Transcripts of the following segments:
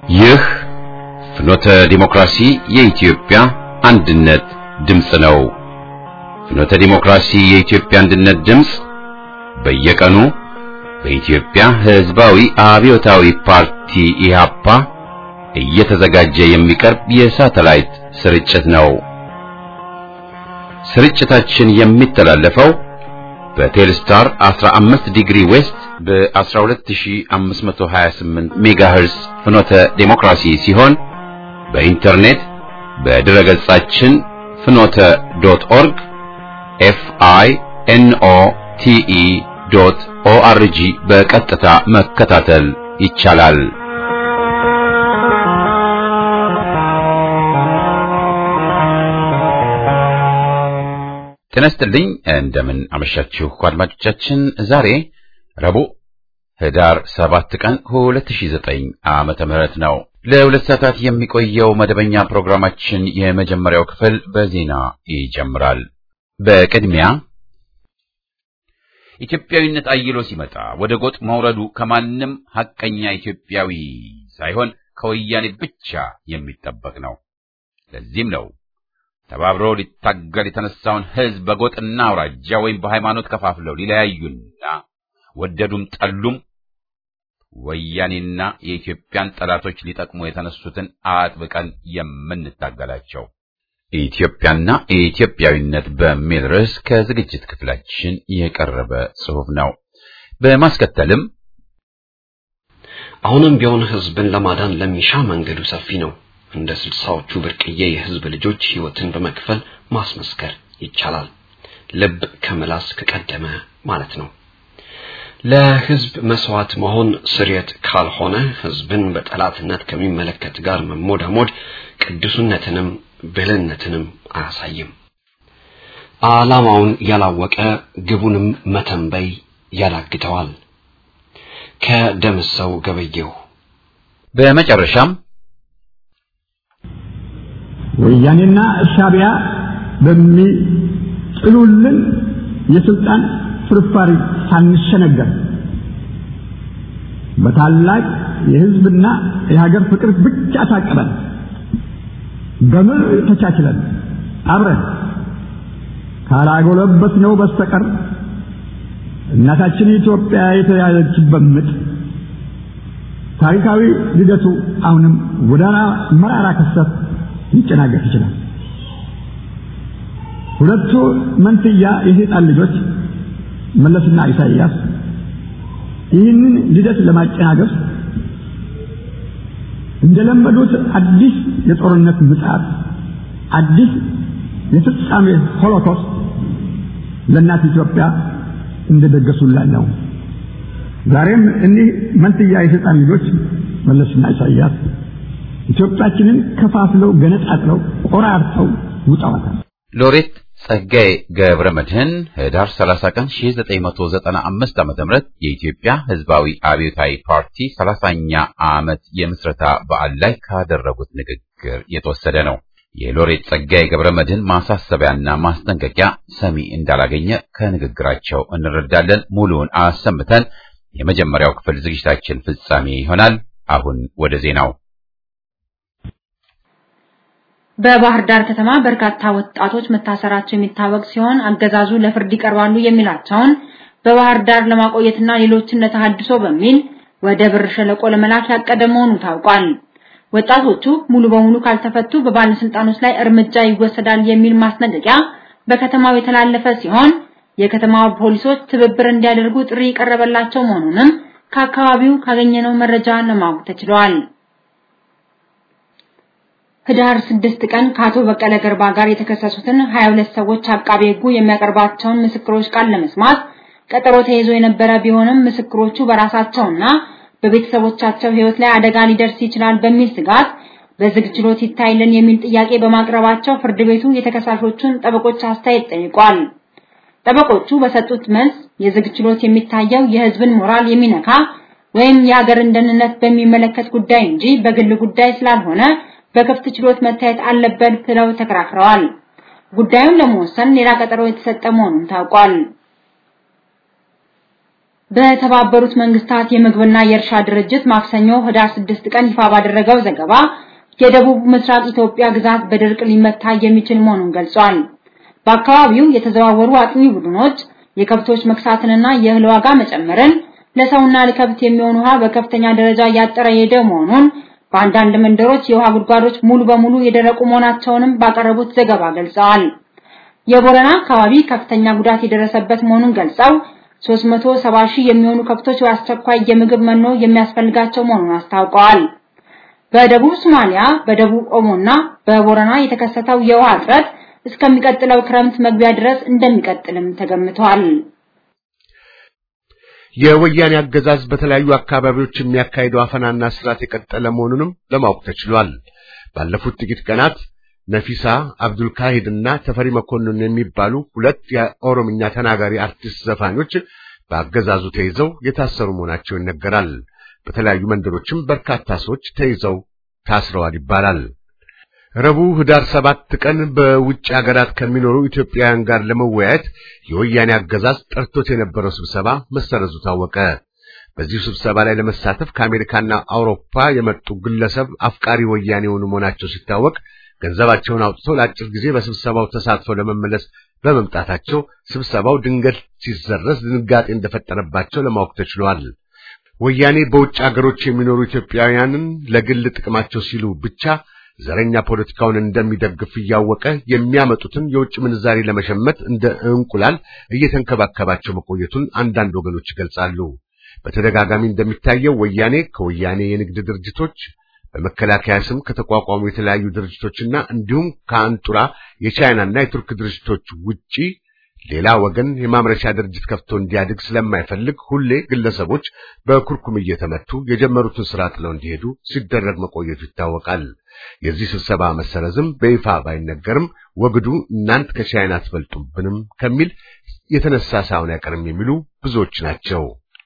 ይህ ፍኖተ ዲሞክራሲ የኢትዮጵያ አንድነት ድምጽ ነው። ፍኖተ ዲሞክራሲ የኢትዮጵያ አንድነት ድምጽ በየቀኑ በኢትዮጵያ ሕዝባዊ አብዮታዊ ፓርቲ ኢህአፓ እየተዘጋጀ የሚቀርብ የሳተላይት ስርጭት ነው። ስርጭታችን የሚተላለፈው በቴልስታር 15 ዲግሪ ዌስት በ12528 ሜጋሄርዝ ፍኖተ ዲሞክራሲ ሲሆን በኢንተርኔት በድረገጻችን fnote.org FINOTE.ORG በቀጥታ መከታተል ይቻላል። ተነስተልኝ እንደምን አመሻችሁ አድማጮቻችን። ዛሬ ረቡዕ ህዳር 7 ቀን 2009 ዓመተ ምህረት ነው። ለሁለት ሰዓታት የሚቆየው መደበኛ ፕሮግራማችን የመጀመሪያው ክፍል በዜና ይጀምራል። በቅድሚያ ኢትዮጵያዊነት አይሎ ሲመጣ ወደ ጎጥ መውረዱ ከማንም ሐቀኛ ኢትዮጵያዊ ሳይሆን ከወያኔ ብቻ የሚጠበቅ ነው። ለዚህም ነው ተባብሮ ሊታገል የተነሳውን ህዝብ በጎጥና አውራጃ ወይም በሃይማኖት ከፋፍለው ሊለያዩና ወደዱም ጠሉም ወያኔና የኢትዮጵያን ጠላቶች ሊጠቅሙ የተነሱትን አጥብቀን የምንታገላቸው። ኢትዮጵያና ኢትዮጵያዊነት በሚል ርዕስ ከዝግጅት ክፍላችን የቀረበ ጽሑፍ ነው። በማስከተልም አሁንም ቢሆን ህዝብን ለማዳን ለሚሻ መንገዱ ሰፊ ነው። እንደ 60ዎቹ ብርቅዬ የህዝብ ልጆች ህይወትን በመክፈል ማስመስከር ይቻላል። ልብ ከመላስ ከቀደመ ማለት ነው። ለህዝብ መስዋዕት መሆን ስርየት ካልሆነ ህዝብን በጠላትነት ከሚመለከት ጋር መሞዳሞድ ቅዱስነትንም ብልህነትንም አያሳይም። ዓላማውን ያላወቀ ግቡንም መተንበይ ያላግተዋል። ከደምሰው ገበየሁ። በመጨረሻም ወያኔና ሻዕቢያ በሚጥሉልን የስልጣን ፍርፋሪ ሳንሸነገር በታላቅ የህዝብና የሀገር ፍቅር ብቻ ታቀበን በምር ተቻችለን አብረን ካላጎለበት ነው በስተቀር እናታችን ኢትዮጵያ የተያዘችበት ምጥ ታሪካዊ ልደቱ አሁንም ወዳና መራራ ክስተት ሊጨናገፍ ይችላል። ሁለቱ መንትያ የሰይጣን ልጆች መለስና ኢሳይያስ ይህንን ልደት ለማጨናገፍ እንደለመዱት አዲስ የጦርነት ምጽአት፣ አዲስ የፍጻሜ ሆሎኮስት ለእናት ኢትዮጵያ እንደደገሱላት ነው። ዛሬም እኒህ መንትያ የሰይጣን ልጆች መለስና ኢሳይያስ ኢትዮጵያችንን ከፋፍለው ገነጣጥለው ቆራርጠው ውጠዋታል። ሎሬት ጸጋዬ ገብረመድህን ህዳር 30 ቀን 1995 ዓ.ም የኢትዮጵያ ሕዝባዊ አብዮታዊ ፓርቲ 30ኛ ዓመት የምስረታ በዓል ላይ ካደረጉት ንግግር የተወሰደ ነው። የሎሬት ጸጋዬ ገብረመድህን ማሳሰቢያና ማስጠንቀቂያ ሰሚ እንዳላገኘ ከንግግራቸው እንረዳለን። ሙሉውን አሰምተን የመጀመሪያው ክፍል ዝግጅታችን ፍጻሜ ይሆናል። አሁን ወደ ዜናው። በባህር ዳር ከተማ በርካታ ወጣቶች መታሰራቸው የሚታወቅ ሲሆን አገዛዙ ለፍርድ ይቀርባሉ የሚላቸውን በባህር ዳር ለማቆየትና ሌሎችን ለተሐድሶ በሚል ወደ ብር ሸለቆ ለመላክ ያቀደ መሆኑ ታውቋል። ወጣቶቹ ሙሉ በሙሉ ካልተፈቱ በባለስልጣኖች ላይ እርምጃ ይወሰዳል የሚል ማስጠንቀቂያ በከተማው የተላለፈ ሲሆን የከተማው ፖሊሶች ትብብር እንዲያደርጉ ጥሪ ቀረበላቸው መሆኑንም ከአካባቢው ካገኘነው መረጃ ለማወቅ ተችሏል። ህዳር 6 ቀን ከአቶ በቀለ ገርባ ጋር የተከሰሱትን 22 ሰዎች አቃቤ ሕጉ የሚያቀርባቸውን ምስክሮች ቃል ለመስማት ቀጠሮ ተይዞ የነበረ ቢሆንም ምስክሮቹ በራሳቸውና በቤተሰቦቻቸው ህይወት ላይ አደጋ ሊደርስ ይችላል በሚል ስጋት በዝግ ችሎት ይታይልን የሚል ጥያቄ በማቅረባቸው ፍርድ ቤቱ የተከሳሾቹን ጠበቆች አስተያየት ጠይቋል። ጠበቆቹ በሰጡት መልስ የዝግ ችሎት የሚታየው የህዝብን ሞራል የሚነካ ወይም የሀገርን ደህንነት በሚመለከት ጉዳይ እንጂ በግል ጉዳይ ስላልሆነ በክፍት ችሎት መታየት አለበት ብለው ተከራክረዋል። ጉዳዩን ለመወሰን ሌላ ቀጠሮ የተሰጠ መሆኑን ታውቋል። በተባበሩት መንግስታት የምግብና የእርሻ ድርጅት ማክሰኞ ህዳር 6 ቀን ይፋ ባደረገው ዘገባ የደቡብ ምስራቅ ኢትዮጵያ ግዛት በድርቅ ሊመታ የሚችል መሆኑን ገልጿል። በአካባቢው የተዘዋወሩ አጥኚ ቡድኖች የከብቶች መክሳትንና የእህል ዋጋ መጨመርን ለሰውና ለከብት የሚሆን ውሃ በከፍተኛ ደረጃ ያጠረ ሄደ መሆኑን በአንዳንድ መንደሮች የውሃ ጉድጓዶች ሙሉ በሙሉ የደረቁ መሆናቸውንም ባቀረቡት ዘገባ ገልጸዋል። የቦረና አካባቢ ከፍተኛ ጉዳት የደረሰበት መሆኑን ገልጸው 370 ሺህ የሚሆኑ ከብቶች አስቸኳይ የምግብ መኖ የሚያስፈልጋቸው መሆኑን አስታውቀዋል። በደቡብ ሶማሊያ በደቡብ ኦሞና በቦረና የተከሰተው የውሃ እጥረት እስከሚቀጥለው ክረምት መግቢያ ድረስ እንደሚቀጥልም ተገምቷል። የወያኔ አገዛዝ በተለያዩ አካባቢዎች የሚያካሂደው አፈናና ስርዓት የቀጠለ መሆኑንም ለማወቅ ተችሏል። ባለፉት ጥቂት ቀናት ነፊሳ አብዱል ካሂድና ተፈሪ መኮንን የሚባሉ ሁለት የኦሮምኛ ተናጋሪ አርቲስት ዘፋኞች በአገዛዙ ተይዘው የታሰሩ መሆናቸው ይነገራል። በተለያዩ መንደሮችም በርካታ ሰዎች ተይዘው ታስረዋል ይባላል። ረቡዕ ህዳር 7 ቀን በውጭ ሀገራት ከሚኖሩ ኢትዮጵያውያን ጋር ለመወያየት የወያኔ አገዛዝ ጠርቶት የነበረው ስብሰባ መሰረዙ ታወቀ። በዚህ ስብሰባ ላይ ለመሳተፍ ከአሜሪካና አውሮፓ የመጡ ግለሰብ አፍቃሪ ወያኔ የሆኑ መሆናቸው ሲታወቅ ገንዘባቸውን አውጥተው ለአጭር ጊዜ በስብሰባው ተሳትፈው ለመመለስ በመምጣታቸው ስብሰባው ድንገት ሲዘረዝ ድንጋጤ እንደፈጠረባቸው ለማወቅ ተችሏል። ወያኔ በውጭ ሀገሮች የሚኖሩ ኢትዮጵያውያንን ለግል ጥቅማቸው ሲሉ ብቻ ዘረኛ ፖለቲካውን እንደሚደግፍ ያወቀ የሚያመጡትን የውጭ ምንዛሪ ለመሸመት እንደ እንቁላል እየተንከባከባቸው መቆየቱን አንዳንድ ወገኖች ይገልጻሉ። በተደጋጋሚ እንደሚታየው ወያኔ ከወያኔ የንግድ ድርጅቶች በመከላከያ ስም ከተቋቋሙ የተለያዩ ድርጅቶችና እንዲሁም ከአንጡራ የቻይናና የቱርክ ድርጅቶች ውጪ ሌላ ወገን የማምረቻ ድርጅት ከፍቶ እንዲያድግ ስለማይፈልግ ሁሌ ግለሰቦች በኩርኩም እየተመቱ የጀመሩትን ስራ ጥለው እንዲሄዱ ሲደረግ መቆየቱ ይታወቃል። የዚህ ስብሰባ መሰረዝም በይፋ ባይነገርም ወግዱ እናንት ከቻይና አትበልጡብንም ከሚል የተነሳ ሳይሆን አይቀርም የሚሉ ብዙዎች ናቸው።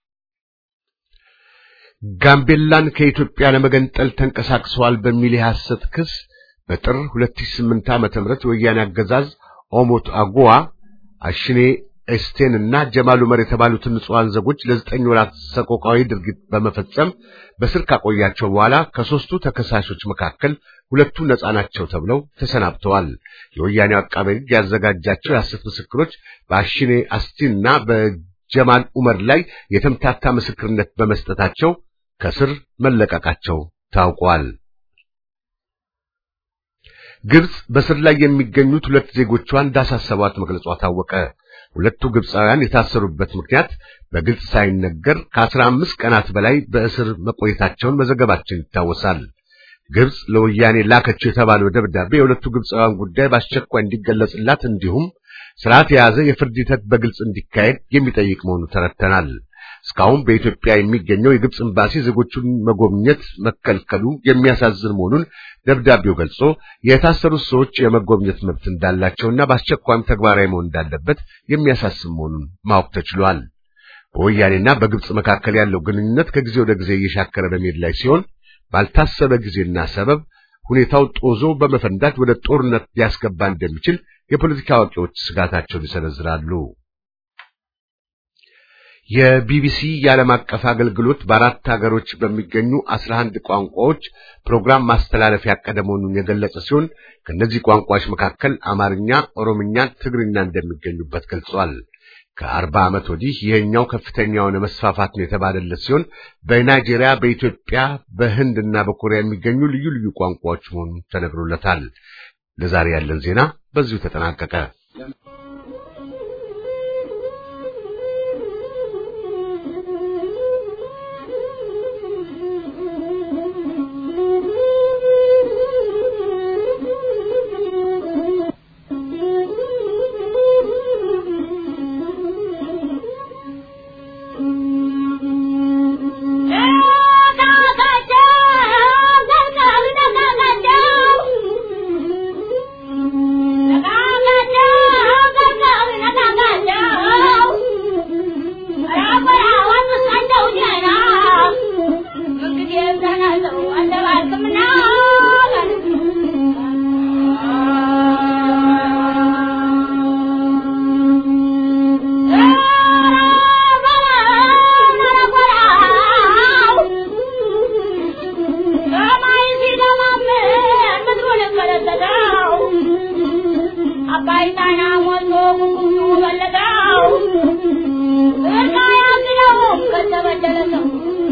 ጋምቤላን ከኢትዮጵያ ለመገንጠል ተንቀሳቅሰዋል በሚል የሐሰት ክስ በጥር 2008 ዓ.ም ወያኔ አገዛዝ ኦሞት አጓ አሽኔ ኤስቴንና ጀማል ዑመር የተባሉትን ንጹሃን ዜጎች ለ9 ወራት ሰቆቃዊ ድርጊት በመፈጸም በስር ካቆያቸው በኋላ ከሶስቱ ተከሳሾች መካከል ሁለቱ ነፃ ናቸው ተብለው ተሰናብተዋል። የወያኔ አቃቤ ሕግ ያዘጋጃቸው የሐሰት ምስክሮች በአሽኔ አስቲንና በጀማል ዑመር ላይ የተምታታ ምስክርነት በመስጠታቸው ከስር መለቀቃቸው ታውቋል። ግብጽ በስር ላይ የሚገኙት ሁለት ዜጎቿን እንዳሳሰቧት መግለጿ ታወቀ። ሁለቱ ግብጻውያን የታሰሩበት ምክንያት በግልጽ ሳይነገር ከ15 ቀናት በላይ በእስር መቆየታቸውን መዘገባችን ይታወሳል። ግብጽ ለወያኔ ላከችው የተባለው ደብዳቤ የሁለቱ ግብጻውያን ጉዳይ በአስቸኳይ እንዲገለጽላት እንዲሁም ስርዓት የያዘ የፍርድ ሂደት በግልጽ እንዲካሄድ የሚጠይቅ መሆኑ ተረድተናል። እስካሁን በኢትዮጵያ የሚገኘው የግብጽ ኤምባሲ ዜጎቹን መጎብኘት መከልከሉ የሚያሳዝን መሆኑን ደብዳቤው ገልጾ የታሰሩት ሰዎች የመጎብኘት መብት እንዳላቸውና በአስቸኳይም ተግባራዊ መሆን እንዳለበት የሚያሳስብ መሆኑን ማወቅ ተችሏል። በወያኔና በግብጽ መካከል ያለው ግንኙነት ከጊዜ ወደ ጊዜ እየሻከረ በመሄድ ላይ ሲሆን ባልታሰበ ጊዜና ሰበብ ሁኔታው ጦዞ በመፈንዳት ወደ ጦርነት ሊያስገባ እንደሚችል የፖለቲካ አዋቂዎች ስጋታቸውን ይሰነዝራሉ። የቢቢሲ የዓለም አቀፍ አገልግሎት በአራት ሀገሮች በሚገኙ 11 ቋንቋዎች ፕሮግራም ማስተላለፍ ያቀደ መሆኑን የገለጸ ሲሆን ከነዚህ ቋንቋዎች መካከል አማርኛ፣ ኦሮምኛ፣ ትግርኛ እንደሚገኙበት ገልጿል። ከ40 ዓመት ወዲህ ይሄኛው ከፍተኛውን መስፋፋት ነው የተባለለት ሲሆን በናይጄሪያ፣ በኢትዮጵያ፣ በህንድና በኮሪያ የሚገኙ ልዩ ልዩ ቋንቋዎች መሆኑን ተነግሮለታል። ለዛሬ ያለን ዜና በዚሁ ተጠናቀቀ። ተመለከተው አባይታና ሞቶ ጉጉ በለጋው እርቃ ያግለው ከተበደለሰው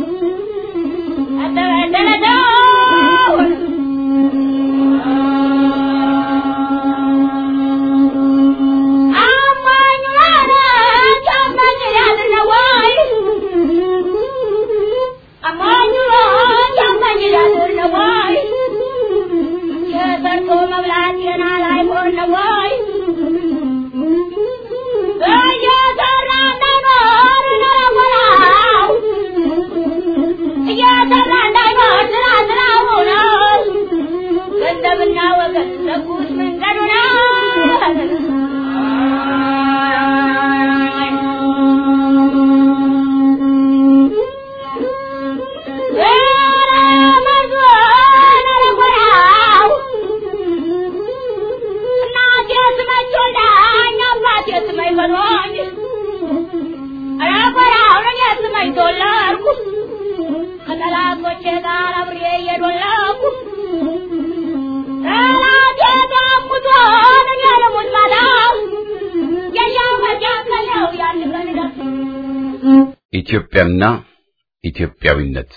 ኢትዮጵያና ኢትዮጵያዊነት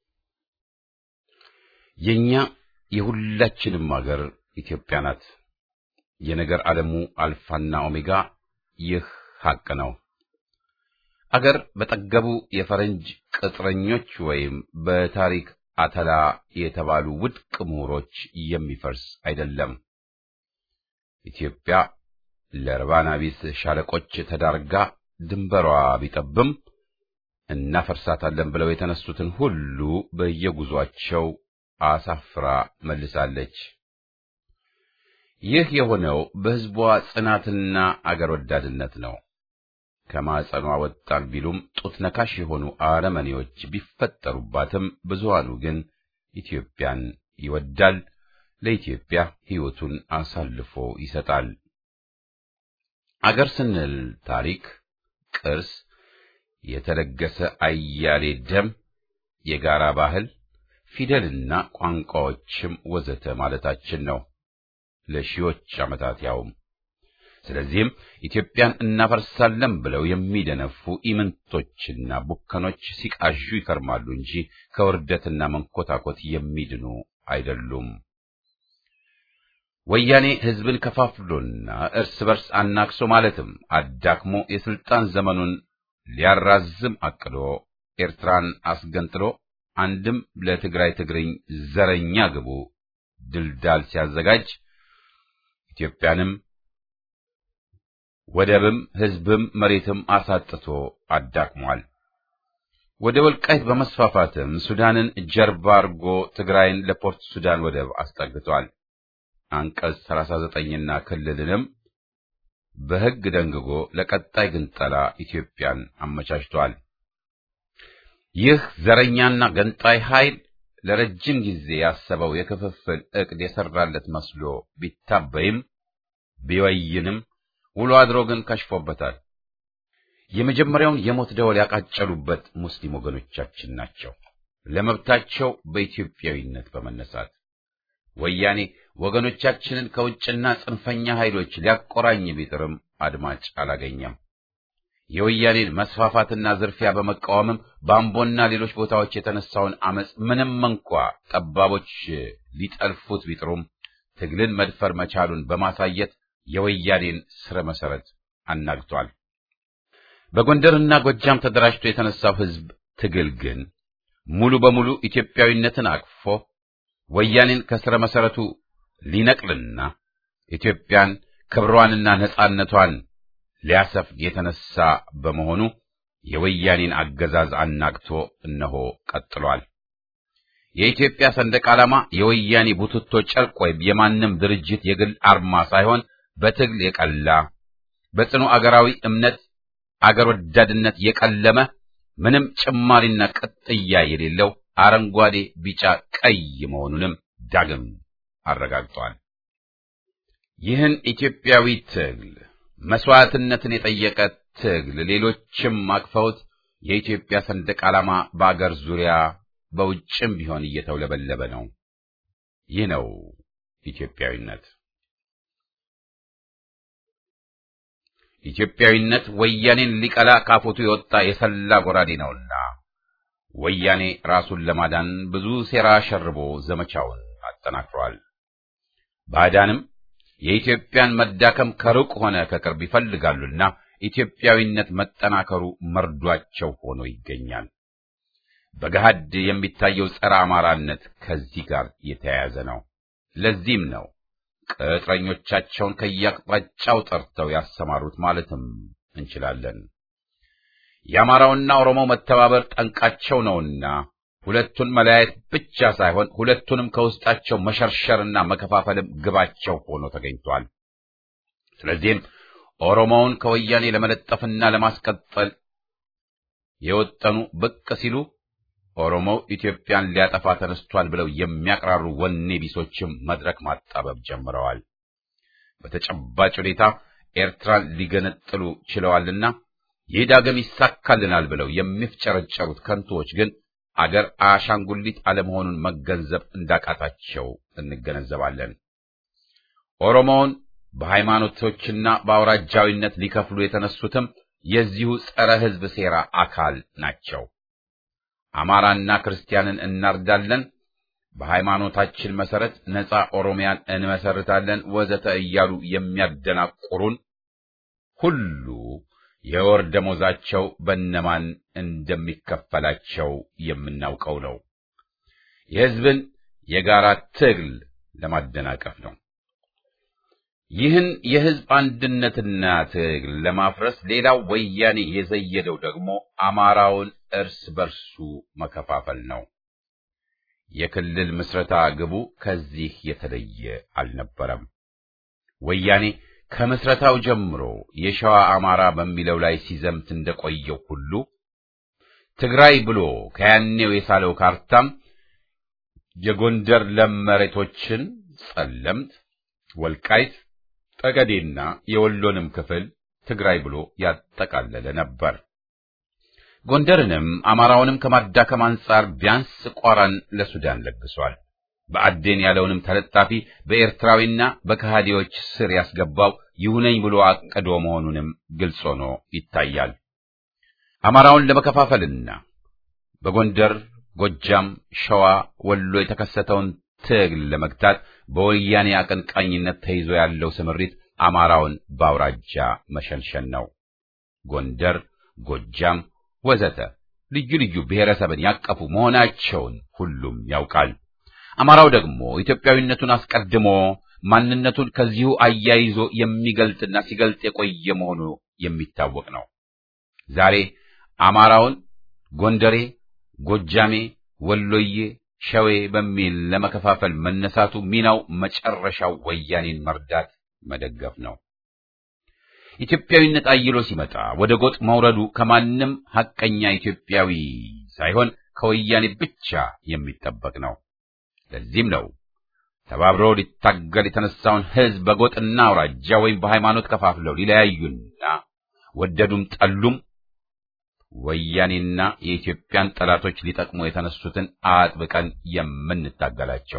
የኛ የሁላችንም ሀገር ኢትዮጵያ ናት። የነገር ዓለሙ አልፋና ኦሜጋ ይህ ሐቅ ነው። አገር በጠገቡ የፈረንጅ ቅጥረኞች ወይም በታሪክ አተላ የተባሉ ውድቅ ምሁሮች የሚፈርስ አይደለም። ኢትዮጵያ ለርባና ቢስ ሻለቆች ተዳርጋ ድንበሯ ቢጠብም እናፈርሳታለን ብለው የተነሱትን ሁሉ በየጉዟቸው አሳፍራ መልሳለች። ይህ የሆነው በሕዝቧ ጽናትና አገር ወዳድነት ነው። ከማጸኗ ወጣን ቢሉም ጡት ነካሽ የሆኑ አረመኔዎች ቢፈጠሩባትም ብዙሃኑ ግን ኢትዮጵያን ይወዳል፣ ለኢትዮጵያ ሕይወቱን አሳልፎ ይሰጣል። አገር ስንል ታሪክ፣ ቅርስ፣ የተለገሰ አያሌ ደም፣ የጋራ ባህል፣ ፊደልና ቋንቋዎችም ወዘተ ማለታችን ነው፣ ለሺዎች ዓመታት ያውም። ስለዚህም ኢትዮጵያን እናፈርሳለን ብለው የሚደነፉ ኢምንቶችና ቡከኖች ሲቃዡ ይከርማሉ እንጂ ከውርደትና መንኮታኮት የሚድኑ አይደሉም። ወያኔ ሕዝብን ከፋፍሎና እርስ በርስ አናክሶ ማለትም አዳክሞ የስልጣን ዘመኑን ሊያራዝም አቅዶ ኤርትራን አስገንጥሎ አንድም ለትግራይ ትግርኝ ዘረኛ ግቡ ድልዳል ሲያዘጋጅ ኢትዮጵያንም ወደብም ሕዝብም መሬትም አሳጥቶ አዳክሟል። ወደ ወልቃይት በመስፋፋትም ሱዳንን ጀርባ አርጎ ትግራይን ለፖርት ሱዳን ወደብ አስጠግቷል። አንቀጽ 39ና ክልልንም በሕግ ደንግጎ ለቀጣይ ግንጠላ ኢትዮጵያን አመቻችቷል። ይህ ዘረኛና ገንጣይ ኃይል ለረጅም ጊዜ ያሰበው የክፍፍል ዕቅድ የሰራለት መስሎ ቢታበይም ቢወይንም ውሎ አድሮ ግን ከሽፎበታል። የመጀመሪያውን የሞት ደወል ያቃጨሉበት ሙስሊም ወገኖቻችን ናቸው። ለመብታቸው በኢትዮጵያዊነት በመነሳት ወያኔ ወገኖቻችንን ከውጭና ጽንፈኛ ኃይሎች ሊያቆራኝ ቢጥርም አድማጭ አላገኘም። የወያኔን መስፋፋትና ዝርፊያ በመቃወምም በአምቦና ሌሎች ቦታዎች የተነሳውን አመጽ ምንም እንኳ ጠባቦች ሊጠልፉት ቢጥሩም ትግልን መድፈር መቻሉን በማሳየት የወያኔን ስረ መሰረት አናግቷል። በጎንደርና ጎጃም ተደራጅቶ የተነሳው ህዝብ ትግል ግን ሙሉ በሙሉ ኢትዮጵያዊነትን አቅፎ ወያኔን ከስረ መሰረቱ ሊነቅልና ኢትዮጵያን ክብሯንና ነጻነቷን ሊያሰፍን የተነሳ በመሆኑ የወያኔን አገዛዝ አናግቶ እነሆ ቀጥሏል። የኢትዮጵያ ሰንደቅ ዓላማ የወያኔ ቡትቶ ጨርቅ ወይም የማንም ድርጅት የግል አርማ ሳይሆን በትግል የቀላ በጽኑ አገራዊ እምነት አገር ወዳድነት የቀለመ ምንም ጭማሪና ቅጥያ የሌለው አረንጓዴ፣ ቢጫ፣ ቀይ መሆኑንም ዳግም አረጋግጧል። ይህን ኢትዮጵያዊ ትግል መስዋዕትነትን የጠየቀ ትግል ሌሎችም አቅፈውት የኢትዮጵያ ሰንደቅ ዓላማ በአገር ዙሪያ በውጭም ቢሆን እየተውለበለበ ነው። ይህ ነው ኢትዮጵያዊነት ወያኔን ሊቀላ ካፎቱ የወጣ የሰላ ጎራዴ ነውና ወያኔ ራሱን ለማዳን ብዙ ሴራ ሸርቦ ዘመቻውን አጠናክሯል። ባዕዳንም የኢትዮጵያን መዳከም ከሩቅ ሆነ ከቅርብ ይፈልጋሉና ኢትዮጵያዊነት መጠናከሩ መርዷቸው ሆኖ ይገኛል። በገሃድ የሚታየው ጸረ አማራነት ከዚህ ጋር የተያያዘ ነው። ለዚህም ነው ቅጥረኞቻቸውን ከየአቅጣጫው ጠርተው ያሰማሩት ማለትም እንችላለን። የአማራውና ኦሮሞው መተባበር ጠንቃቸው ነውና ሁለቱን መለያየት ብቻ ሳይሆን ሁለቱንም ከውስጣቸው መሸርሸርና መከፋፈልም ግባቸው ሆኖ ተገኝቷል። ስለዚህም ኦሮሞውን ከወያኔ ለመለጠፍና ለማስቀጠል የወጠኑ ብቅ ሲሉ ኦሮሞው ኢትዮጵያን ሊያጠፋ ተነስቷል ብለው የሚያቅራሩ ወኔ ቢሶችም መድረክ ማጣበብ ጀምረዋል። በተጨባጭ ሁኔታ ኤርትራን ሊገነጥሉ ችለዋልና ይህ ዳግም ይሳካልናል ብለው የሚፍጨረጨሩት ከንቶች ግን አገር አሻንጉሊት አለመሆኑን መገንዘብ እንዳቃታቸው እንገነዘባለን። ኦሮሞውን በሃይማኖቶችና በአውራጃዊነት ሊከፍሉ የተነሱትም የዚሁ ጸረ ሕዝብ ሴራ አካል ናቸው። አማራና ክርስቲያንን እናርዳለን፣ በሃይማኖታችን መሰረት ነፃ ኦሮሚያን እንመሰርታለን ወዘተ እያሉ የሚያደናቁሩን ሁሉ የወር ደሞዛቸው በእነማን እንደሚከፈላቸው የምናውቀው ነው። የሕዝብን የጋራ ትግል ለማደናቀፍ ነው። ይህን የሕዝብ አንድነትና ትግል ለማፍረስ ሌላው ወያኔ የዘየደው ደግሞ አማራውን እርስ በርሱ መከፋፈል ነው። የክልል ምስረታ ግቡ ከዚህ የተለየ አልነበረም። ወያኔ ከምስረታው ጀምሮ የሸዋ አማራ በሚለው ላይ ሲዘምት እንደቆየው ሁሉ ትግራይ ብሎ ከያኔው የሳለው ካርታም የጎንደር ለም መሬቶችን ጸለምት፣ ወልቃይት፣ ጠገዴና የወሎንም ክፍል ትግራይ ብሎ ያጠቃለለ ነበር። ጎንደርንም አማራውንም ከማዳከም አንጻር ቢያንስ ቋራን ለሱዳን ለግሷል። በአዴን ያለውንም ተለጣፊ በኤርትራዊና በከሃዲዎች ስር ያስገባው ይሁነኝ ብሎ አቅዶ መሆኑንም ግልጽ ሆኖ ይታያል። አማራውን ለመከፋፈልና በጎንደር፣ ጎጃም፣ ሸዋ፣ ወሎ የተከሰተውን ትግል ለመግታት በወያኔ አቀንቃኝነት ተይዞ ያለው ስምሪት አማራውን በአውራጃ መሸንሸን ነው። ጎንደር፣ ጎጃም ወዘተ ልዩ ልዩ ብሔረሰብን ያቀፉ መሆናቸውን ሁሉም ያውቃል። አማራው ደግሞ ኢትዮጵያዊነቱን አስቀድሞ ማንነቱን ከዚሁ አያይዞ የሚገልጥና ሲገልጥ የቆየ መሆኑ የሚታወቅ ነው። ዛሬ አማራውን ጎንደሬ፣ ጎጃሜ፣ ወሎዬ፣ ሸዌ በሚል ለመከፋፈል መነሳቱ ሚናው መጨረሻው ወያኔን መርዳት መደገፍ ነው። ኢትዮጵያዊነት አይሎ ሲመጣ ወደ ጎጥ መውረዱ ከማንም ሐቀኛ ኢትዮጵያዊ ሳይሆን ከወያኔ ብቻ የሚጠበቅ ነው። ለዚህም ነው ተባብሮ ሊታገል የተነሳውን ሕዝብ በጎጥና አውራጃ ወይም በሃይማኖት ከፋፍለው ሊለያዩና ወደዱም ጠሉም ወያኔና የኢትዮጵያን ጠላቶች ሊጠቅሙ የተነሱትን አጥብቀን የምንታገላቸው።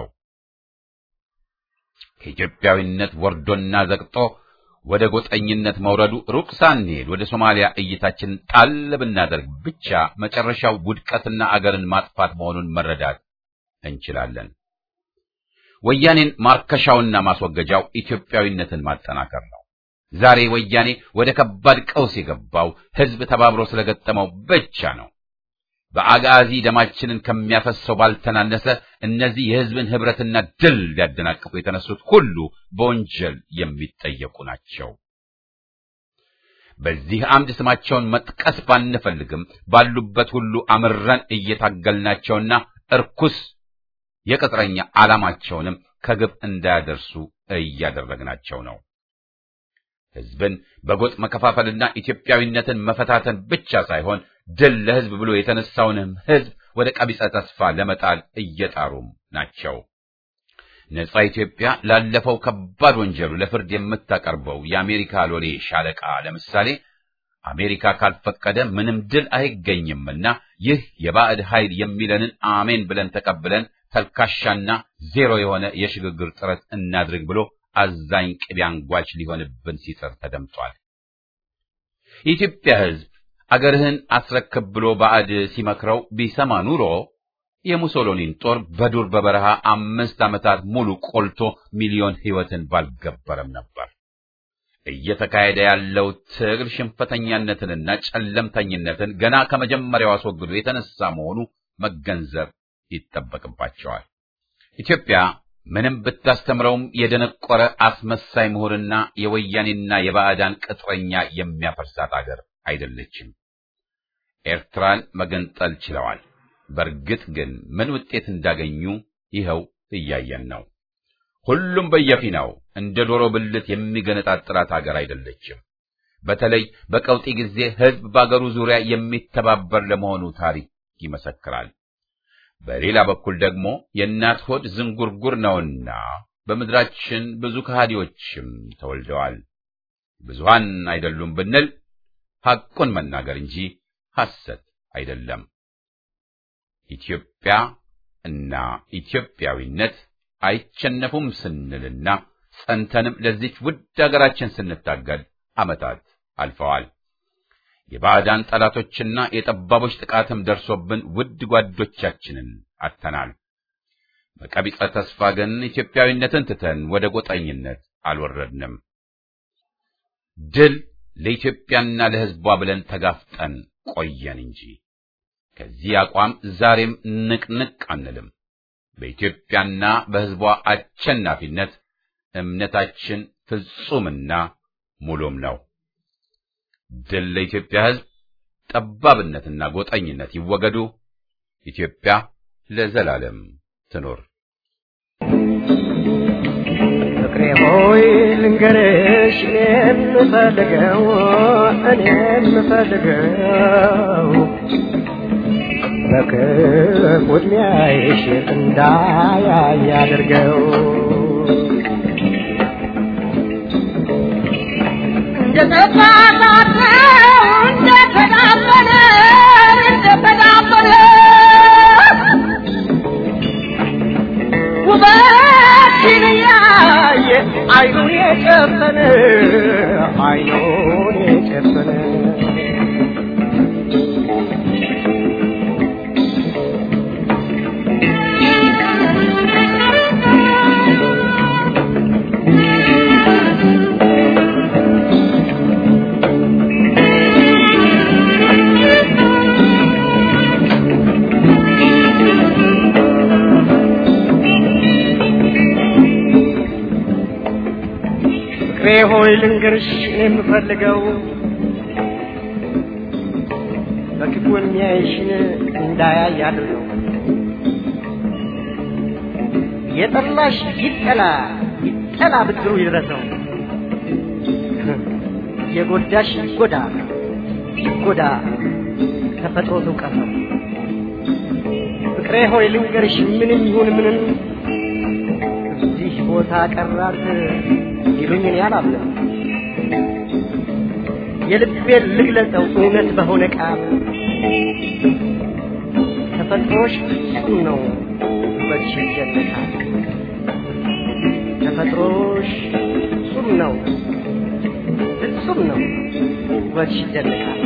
ከኢትዮጵያዊነት ወርዶና ዘቅጦ ወደ ጎጠኝነት መውረዱ ሩቅ ሳንሄድ ወደ ሶማሊያ እይታችንን ጣል ብናደርግ ብቻ መጨረሻው ውድቀትና አገርን ማጥፋት መሆኑን መረዳት እንችላለን። ወያኔን ማርከሻውና ማስወገጃው ኢትዮጵያዊነትን ማጠናከር ነው። ዛሬ ወያኔ ወደ ከባድ ቀውስ የገባው ሕዝብ ተባብሮ ስለገጠመው ብቻ ነው። በአጋዚ ደማችንን ከሚያፈሰው ባልተናነሰ እነዚህ የሕዝብን ህብረትና ድል ሊያደናቅፉ የተነሱት ሁሉ በወንጀል የሚጠየቁ ናቸው። በዚህ አምድ ስማቸውን መጥቀስ ባንፈልግም ባሉበት ሁሉ አምረን እየታገልናቸውና እርኩስ የቅጥረኛ ዓላማቸውንም ከግብ እንዳያደርሱ እያደረግናቸው ነው። ሕዝብን በጎጥ መከፋፈልና ኢትዮጵያዊነትን መፈታተን ብቻ ሳይሆን ድል ለሕዝብ ብሎ የተነሳውንም ሕዝብ ወደ ቀቢጸ ተስፋ ለመጣል እየጣሩም ናቸው። ነጻ ኢትዮጵያ ላለፈው ከባድ ወንጀሉ ለፍርድ የምታቀርበው የአሜሪካ ሎሌ ሻለቃ ለምሳሌ አሜሪካ ካልፈቀደ ምንም ድል አይገኝምና ይህ የባዕድ ኃይል የሚለንን አሜን ብለን ተቀብለን ተልካሻና ዜሮ የሆነ የሽግግር ጥረት እናድርግ ብሎ አዛኝ ቅቤ አንጓች ሊሆንብን ሲጥር ተደምጧል። የኢትዮጵያ ሕዝብ አገርህን አስረክብ ብሎ ባዕድ ሲመክረው ቢሰማ ኑሮ የሙሶሎኒን ጦር በዱር በበረሃ 5 ዓመታት ሙሉ ቆልቶ ሚሊዮን ሕይወትን ባልገበረም ነበር። እየተካሄደ ያለው ትግል ሽንፈተኛነትንና ጨለምተኝነትን ገና ከመጀመሪያው አስወግዶ የተነሳ መሆኑ መገንዘብ ይጠበቅባቸዋል። ኢትዮጵያ ምንም ብታስተምረውም የደነቆረ አስመሳይ ምሁርና የወያኔና የባዕዳን ቅጥረኛ የሚያፈርሳት አገር አይደለችም። ኤርትራን መገንጠል ችለዋል። በእርግጥ ግን ምን ውጤት እንዳገኙ ይኸው እያየን ነው። ሁሉም በየፊናው እንደ ዶሮ ብልት የሚገነጣጥላት አገር አይደለችም። በተለይ በቀውጢ ጊዜ ሕዝብ በአገሩ ዙሪያ የሚተባበር ለመሆኑ ታሪክ ይመሰክራል። በሌላ በኩል ደግሞ የእናት ሆድ ዝንጉርጉር ነውና በምድራችን ብዙ ከሃዲዎችም ተወልደዋል። ብዙሃን አይደሉም ብንል ሐቁን መናገር እንጂ ሐሰት አይደለም። ኢትዮጵያ እና ኢትዮጵያዊነት አይቸነፉም ስንልና ጸንተንም ለዚች ውድ ሀገራችን ስንታገል ዓመታት አልፈዋል። የባዕዳን ጠላቶችና የጠባቦች ጥቃትም ደርሶብን ውድ ጓዶቻችንን አጥተናል። በቀቢጸ ተስፋ ግን ኢትዮጵያዊነትን ትተን ወደ ጎጠኝነት አልወረድንም። ድል ለኢትዮጵያና ለሕዝቧ ብለን ተጋፍጠን ቆየን እንጂ ከዚህ አቋም ዛሬም ንቅንቅ አንልም። በኢትዮጵያና በሕዝቧ አሸናፊነት እምነታችን ፍጹምና ሙሉም ነው። ድል ለኢትዮጵያ ሕዝብ፣ ጠባብነትና ጎጠኝነት ይወገዱ። ኢትዮጵያ ለዘላለም ትኖር። ፍቅሬ ሆይ ልንገርሽ የምፈልገው በክፉ ዕድሜሽ እንዳያይ አድርገው እንደተዳበረ ውበትሽን ያየ አይኑን የጨፈነ ሆይ ልንገርሽ የምፈልገው በክፉ የሚያይሽን እንዳያይ አድርገው የጠላሽ ይጠላ ብድሩ ይድረሰው የጎዳሽ ይጎዳ ተፈጥሮ ትውቀሰው ፍቅሬ ሆይ ልንገርሽ ምንም ይሁን ምንም እዚህ ቦታ ቀራት ይሉኝን ያላብለ የልቤን ልግለጸው እውነት በሆነ ቃል ተፈጥሮሽ ፍጹም ነው ውበትሽ ይደነቃል ተፈጥሮሽ ፍጹም ነው ውበትሽ ይደነቃል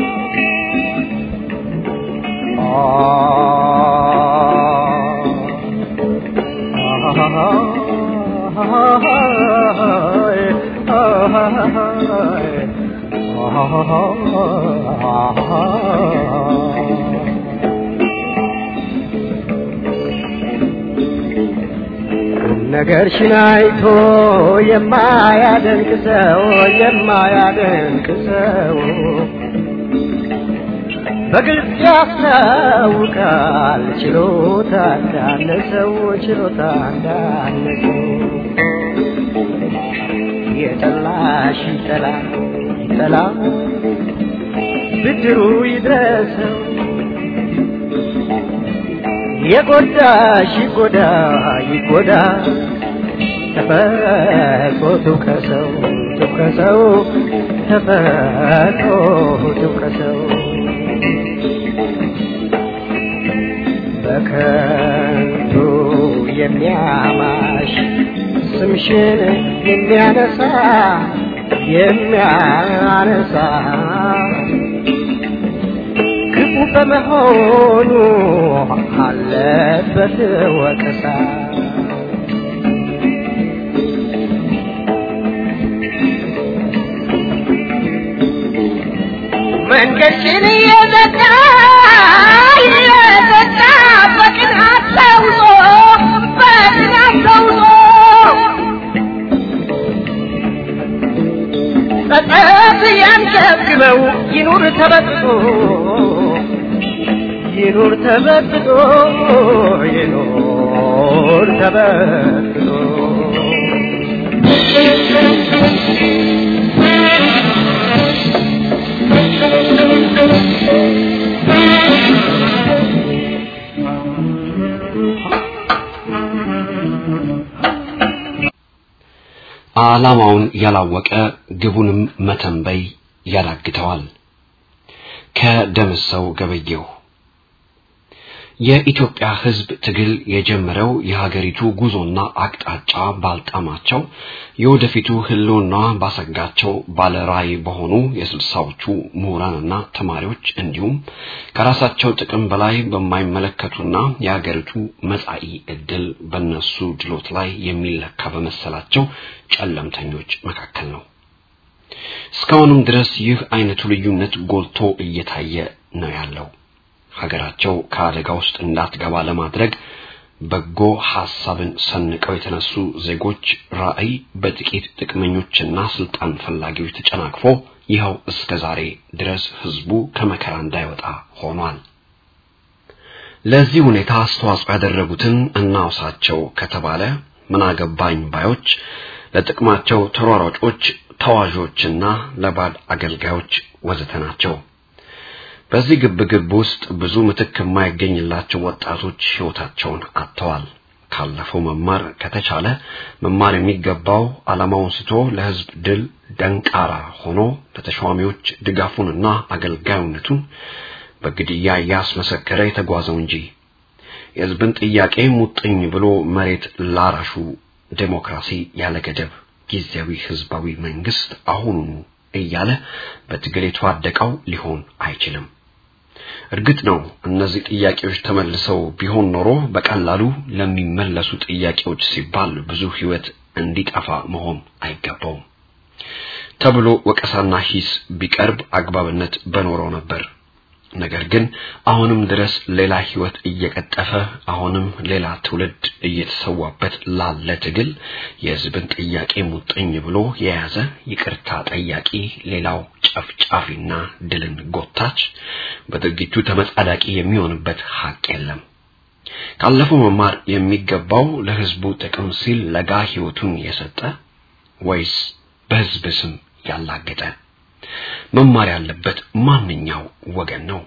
ነገርሽን አይቶ የማያደንቅ ሰው በግልጽ ያስታውቃል ችሎታ እንዳነሰው የጠላሽ ይጠላ ብድሩ ይድረሰው የጎዳሽ ይጎዳ ተፈጥሮ ትውቀሰው በከንቱ የሚያማሽ ስምሽን የሚያነሳ ክፉ በመሆኑ አለበት ወቀሳ መንገድሽን የዘጋ በቅናት ሰውዞ ጸጸት ያንገብግበው ይኑር ተበጥጦ ዓላማውን ያላወቀ ግቡንም መተንበይ ያዳግተዋል። ከደምሰው ገበየሁ። የኢትዮጵያ ሕዝብ ትግል የጀመረው የሀገሪቱ ጉዞና አቅጣጫ ባልጣማቸው የወደፊቱ ህልውና ባሰጋቸው ባለራዕይ በሆኑ የስልሳዎቹ ምሁራንና ተማሪዎች እንዲሁም ከራሳቸው ጥቅም በላይ በማይመለከቱና የሀገሪቱ መጻኢ ዕድል በነሱ ድሎት ላይ የሚለካ በመሰላቸው ጨለምተኞች መካከል ነው። እስካሁንም ድረስ ይህ አይነቱ ልዩነት ጎልቶ እየታየ ነው ያለው። ሀገራቸው ከአደጋ ውስጥ እንዳትገባ ለማድረግ በጎ ሐሳብን ሰንቀው የተነሱ ዜጎች ራዕይ በጥቂት ጥቅመኞችና ስልጣን ፈላጊዎች ተጨናቅፎ ይኸው እስከዛሬ ድረስ ህዝቡ ከመከራ እንዳይወጣ ሆኗል። ለዚህ ሁኔታ አስተዋጽኦ ያደረጉትን እናውሳቸው ከተባለ ምን አገባኝ ባዮች፣ ለጥቅማቸው ተሯሯጮች፣ ተዋዦችና ለባድ አገልጋዮች ወዘተ ናቸው። በዚህ ግብግብ ውስጥ ብዙ ምትክ የማይገኝላቸው ወጣቶች ህይወታቸውን አጥተዋል። ካለፈው መማር ከተቻለ መማር የሚገባው ዓላማውን ስቶ ለህዝብ ድል ደንቃራ ሆኖ ለተሿሚዎች ድጋፉንና አገልጋዩነቱን በግድያ ያስመሰከረ የተጓዘው እንጂ የህዝብን ጥያቄ ሙጥኝ ብሎ መሬት ላራሹ ዴሞክራሲ ያለ ገደብ ጊዜያዊ ህዝባዊ መንግስት አሁኑኑ እያለ በትግል የተዋደቀው ሊሆን አይችልም። እርግጥ ነው እነዚህ ጥያቄዎች ተመልሰው ቢሆን ኖሮ በቀላሉ ለሚመለሱ ጥያቄዎች ሲባል ብዙ ህይወት እንዲጠፋ መሆን አይገባውም ተብሎ ወቀሳና ሂስ ቢቀርብ አግባብነት በኖረው ነበር። ነገር ግን አሁንም ድረስ ሌላ ህይወት እየቀጠፈ አሁንም ሌላ ትውልድ እየተሰዋበት ላለ ትግል የህዝብን ጥያቄ ሙጥኝ ብሎ የያዘ ይቅርታ ጠያቂ ሌላው ጨፍጫፊና ድልን ጎታች በድርጊቱ ተመጻዳቂ የሚሆንበት ሐቅ የለም። ካለፈው መማር የሚገባው ለህዝቡ ጥቅም ሲል ለጋ ህይወቱን የሰጠ ወይስ በህዝብ ስም ያላገጠ? መማር ያለበት ማንኛው ወገን ነው?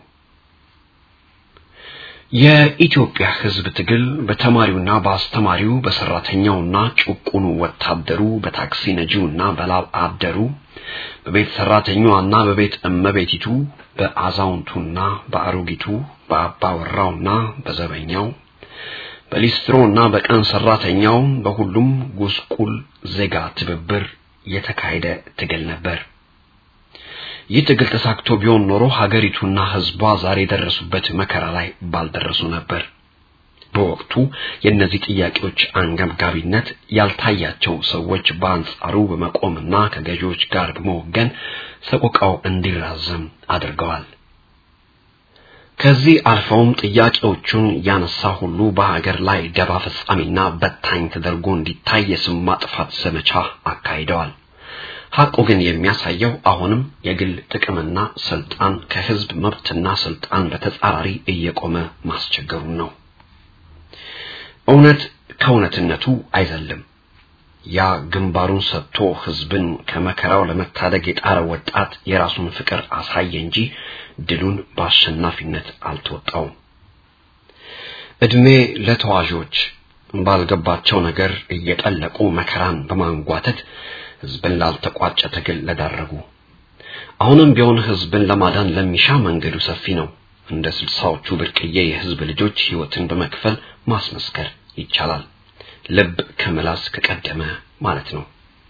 የኢትዮጵያ ህዝብ ትግል በተማሪውና በአስተማሪው በሰራተኛውና ጭቁኑ ወታደሩ በታክሲ ነጂውና በላብ አደሩ በቤት ሰራተኛውና በቤት እመቤቲቱ በአዛውንቱና በአሮጊቱ በአባወራውና በዘበኛው በሊስትሮና በቀን ሰራተኛው በሁሉም ጉስቁል ዜጋ ትብብር የተካሄደ ትግል ነበር። ይህ ትግል ተሳክቶ ቢሆን ኖሮ ሀገሪቱና ህዝቧ ዛሬ ደረሱበት መከራ ላይ ባልደረሱ ነበር። በወቅቱ የእነዚህ ጥያቄዎች አንገብጋቢነት ያልታያቸው ሰዎች በአንጻሩ በመቆምና ከገዢዎች ጋር በመወገን ሰቆቃው እንዲራዘም አድርገዋል። ከዚህ አልፈውም ጥያቄዎቹን ያነሳ ሁሉ በሀገር ላይ ደባ ፈጻሚና በታኝ ተደርጎ እንዲታይ የስም ማጥፋት ዘመቻ አካሂደዋል። ሐቁ ግን የሚያሳየው አሁንም የግል ጥቅምና ስልጣን ከህዝብ መብትና ስልጣን በተጻራሪ እየቆመ ማስቸገሩ ነው። እውነት ከእውነትነቱ አይዘልም። ያ ግንባሩን ሰጥቶ ህዝብን ከመከራው ለመታደግ የጣረ ወጣት የራሱን ፍቅር አሳየ እንጂ ድሉን በአሸናፊነት አልተወጣውም። እድሜ ለተዋዦች ባልገባቸው ነገር እየጠለቁ መከራን በማንጓተት ህዝብን ላልተቋጨ ትግል ለዳረጉ። አሁንም ቢሆን ህዝብን ለማዳን ለሚሻ መንገዱ ሰፊ ነው። እንደ 60ዎቹ ብርቅዬ የህዝብ ልጆች ህይወትን በመክፈል ማስመስከር ይቻላል። ልብ ከመላስ ከቀደመ ማለት ነው።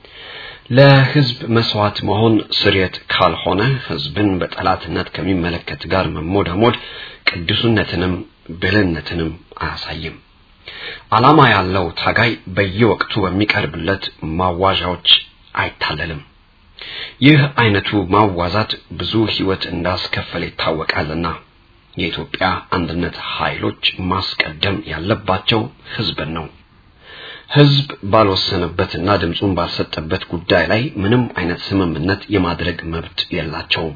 ለህዝብ መስዋዕት መሆን ስርየት ካልሆነ ህዝብን በጠላትነት ከሚመለከት ጋር መሞዳሞድ ቅዱስነትንም ብልህነትንም አያሳይም። ዓላማ ያለው ታጋይ በየወቅቱ በሚቀርብለት ማዋዣዎች አይታለልም። ይህ አይነቱ ማዋዛት ብዙ ህይወት እንዳስከፈለ ይታወቃልና የኢትዮጵያ አንድነት ኃይሎች ማስቀደም ያለባቸው ህዝብን ነው። ህዝብ ባልወሰነበትና ድምጹን ባልሰጠበት ጉዳይ ላይ ምንም አይነት ስምምነት የማድረግ መብት የላቸውም።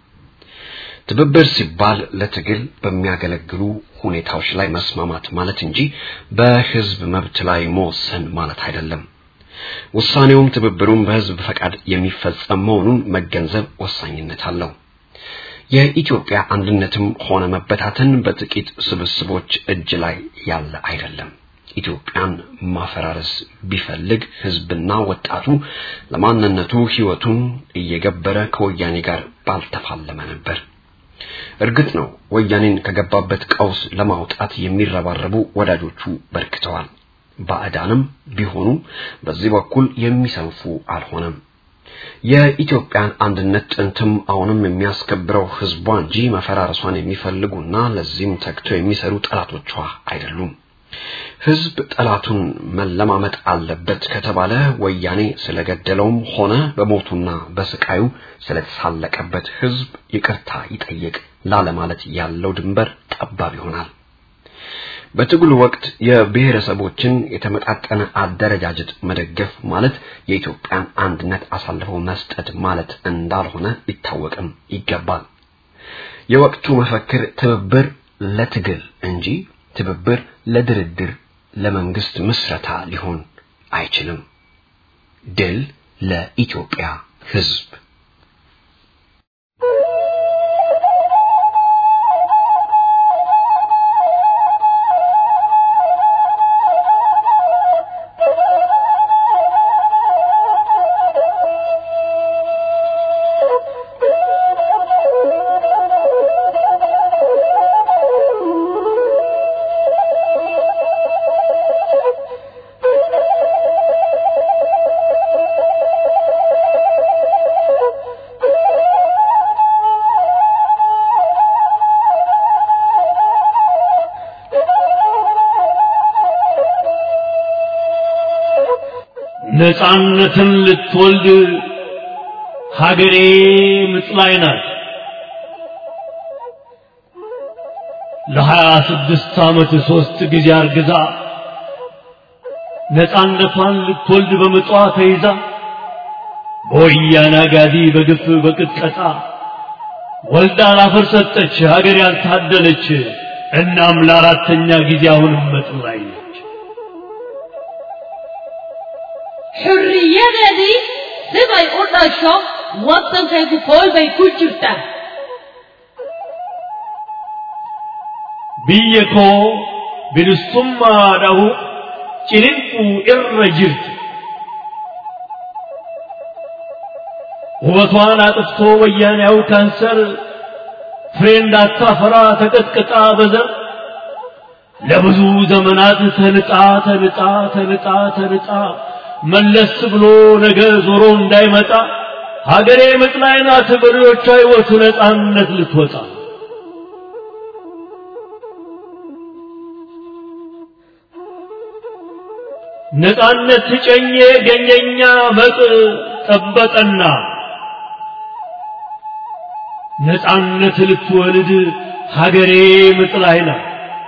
ትብብር ሲባል ለትግል በሚያገለግሉ ሁኔታዎች ላይ መስማማት ማለት እንጂ በህዝብ መብት ላይ መወሰን ማለት አይደለም። ውሳኔውም ትብብሩም በህዝብ ፈቃድ የሚፈጸም መሆኑን መገንዘብ ወሳኝነት አለው። የኢትዮጵያ አንድነትም ሆነ መበታተን በጥቂት ስብስቦች እጅ ላይ ያለ አይደለም። ኢትዮጵያን ማፈራረስ ቢፈልግ ህዝብና ወጣቱ ለማንነቱ ህይወቱን እየገበረ ከወያኔ ጋር ባልተፋለመ ነበር። እርግጥ ነው ወያኔን ከገባበት ቀውስ ለማውጣት የሚረባረቡ ወዳጆቹ በርክተዋል። ባዕዳንም ቢሆኑ በዚህ በኩል የሚሰንፉ አልሆነም። የኢትዮጵያን አንድነት ጥንትም አሁንም የሚያስከብረው ህዝቧ እንጂ መፈራረሷን የሚፈልጉና ለዚህም ተግተው የሚሰሩ ጠላቶቿ አይደሉም። ህዝብ ጠላቱን መለማመጥ አለበት ከተባለ ወያኔ ስለገደለውም ሆነ በሞቱና በስቃዩ ስለተሳለቀበት ህዝብ ይቅርታ ይጠይቅ ላለማለት ያለው ድንበር ጠባብ ይሆናል። በትግሉ ወቅት የብሔረሰቦችን የተመጣጠነ አደረጃጀት መደገፍ ማለት የኢትዮጵያን አንድነት አሳልፈው መስጠት ማለት እንዳልሆነ ሊታወቅም ይገባል። የወቅቱ መፈክር ትብብር ለትግል እንጂ ትብብር ለድርድር ለመንግስት ምስረታ ሊሆን አይችልም። ድል ለኢትዮጵያ ህዝብ። ነፃነትን ልትወልድ ሀገሬ ምጥ ላይ ናት። ለ26 ዓመት 3 ጊዜ አርግዛ ነፃነቷን ልትወልድ በምጧ ተይዛ በወያኔ አጋዚ በግፍ በቅጥቀጣ ወልዳ ላፈር ሰጠች ሀገር ያልታደለች። እናም ለአራተኛ ጊዜ አሁንም ምጥ ላይ ነች። حريتي سبعي قلنا الشوق وطن كيكو كل بيكون جرتا بيكو بالسمى له جنكو إرجرت وبطوانا تفتو وياني أو كانسر فرين داتا فرا تكتكتا بزر لبزو زمنات تنطا መለስ ብሎ ነገ ዞሮ እንዳይመጣ ሀገሬ ምጥ ላይ ናት። በሬዎቿ ሕይወት ነፃነት ልትወጣ ነፃነት ጨኜ ገኘኛ መጥ ጠበቀና ነፃነት ልትወልድ ሀገሬ ምጥ ላይ ናት።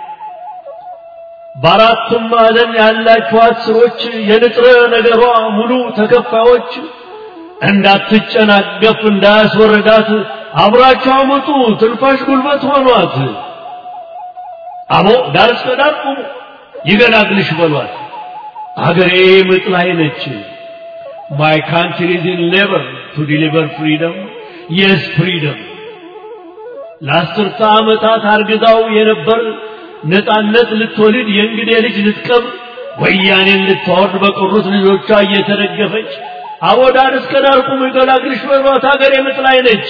በአራቱም ማዕዘን ያላችሁ አስሮች የንጥረ ነገሯ ሙሉ ተከፋዮች እንዳትጨናገፍ እንዳያስወርዳት አብራቸው አመጡ ትንፋሽ ጉልበት ሆኗት። አቦ ዳር እስከ ዳር ቁሙ ይገላግልሽ በሏት አገሬ ምጥ ላይ ነች። My country is in labor to deliver freedom. Yes, freedom. ለአስርተ ዓመታት አርግዛው የነበር ነፃነት ልትወልድ የእንግዴ ልጅ ልትቀብር ወያኔን ልታወርድ በቀሩት ልጆቿ እየተደገፈች አወዳር እስከ ዳር ቁሙ ይገላግልሽ በሏት ሀገሬ ምጥ ላይ ነች።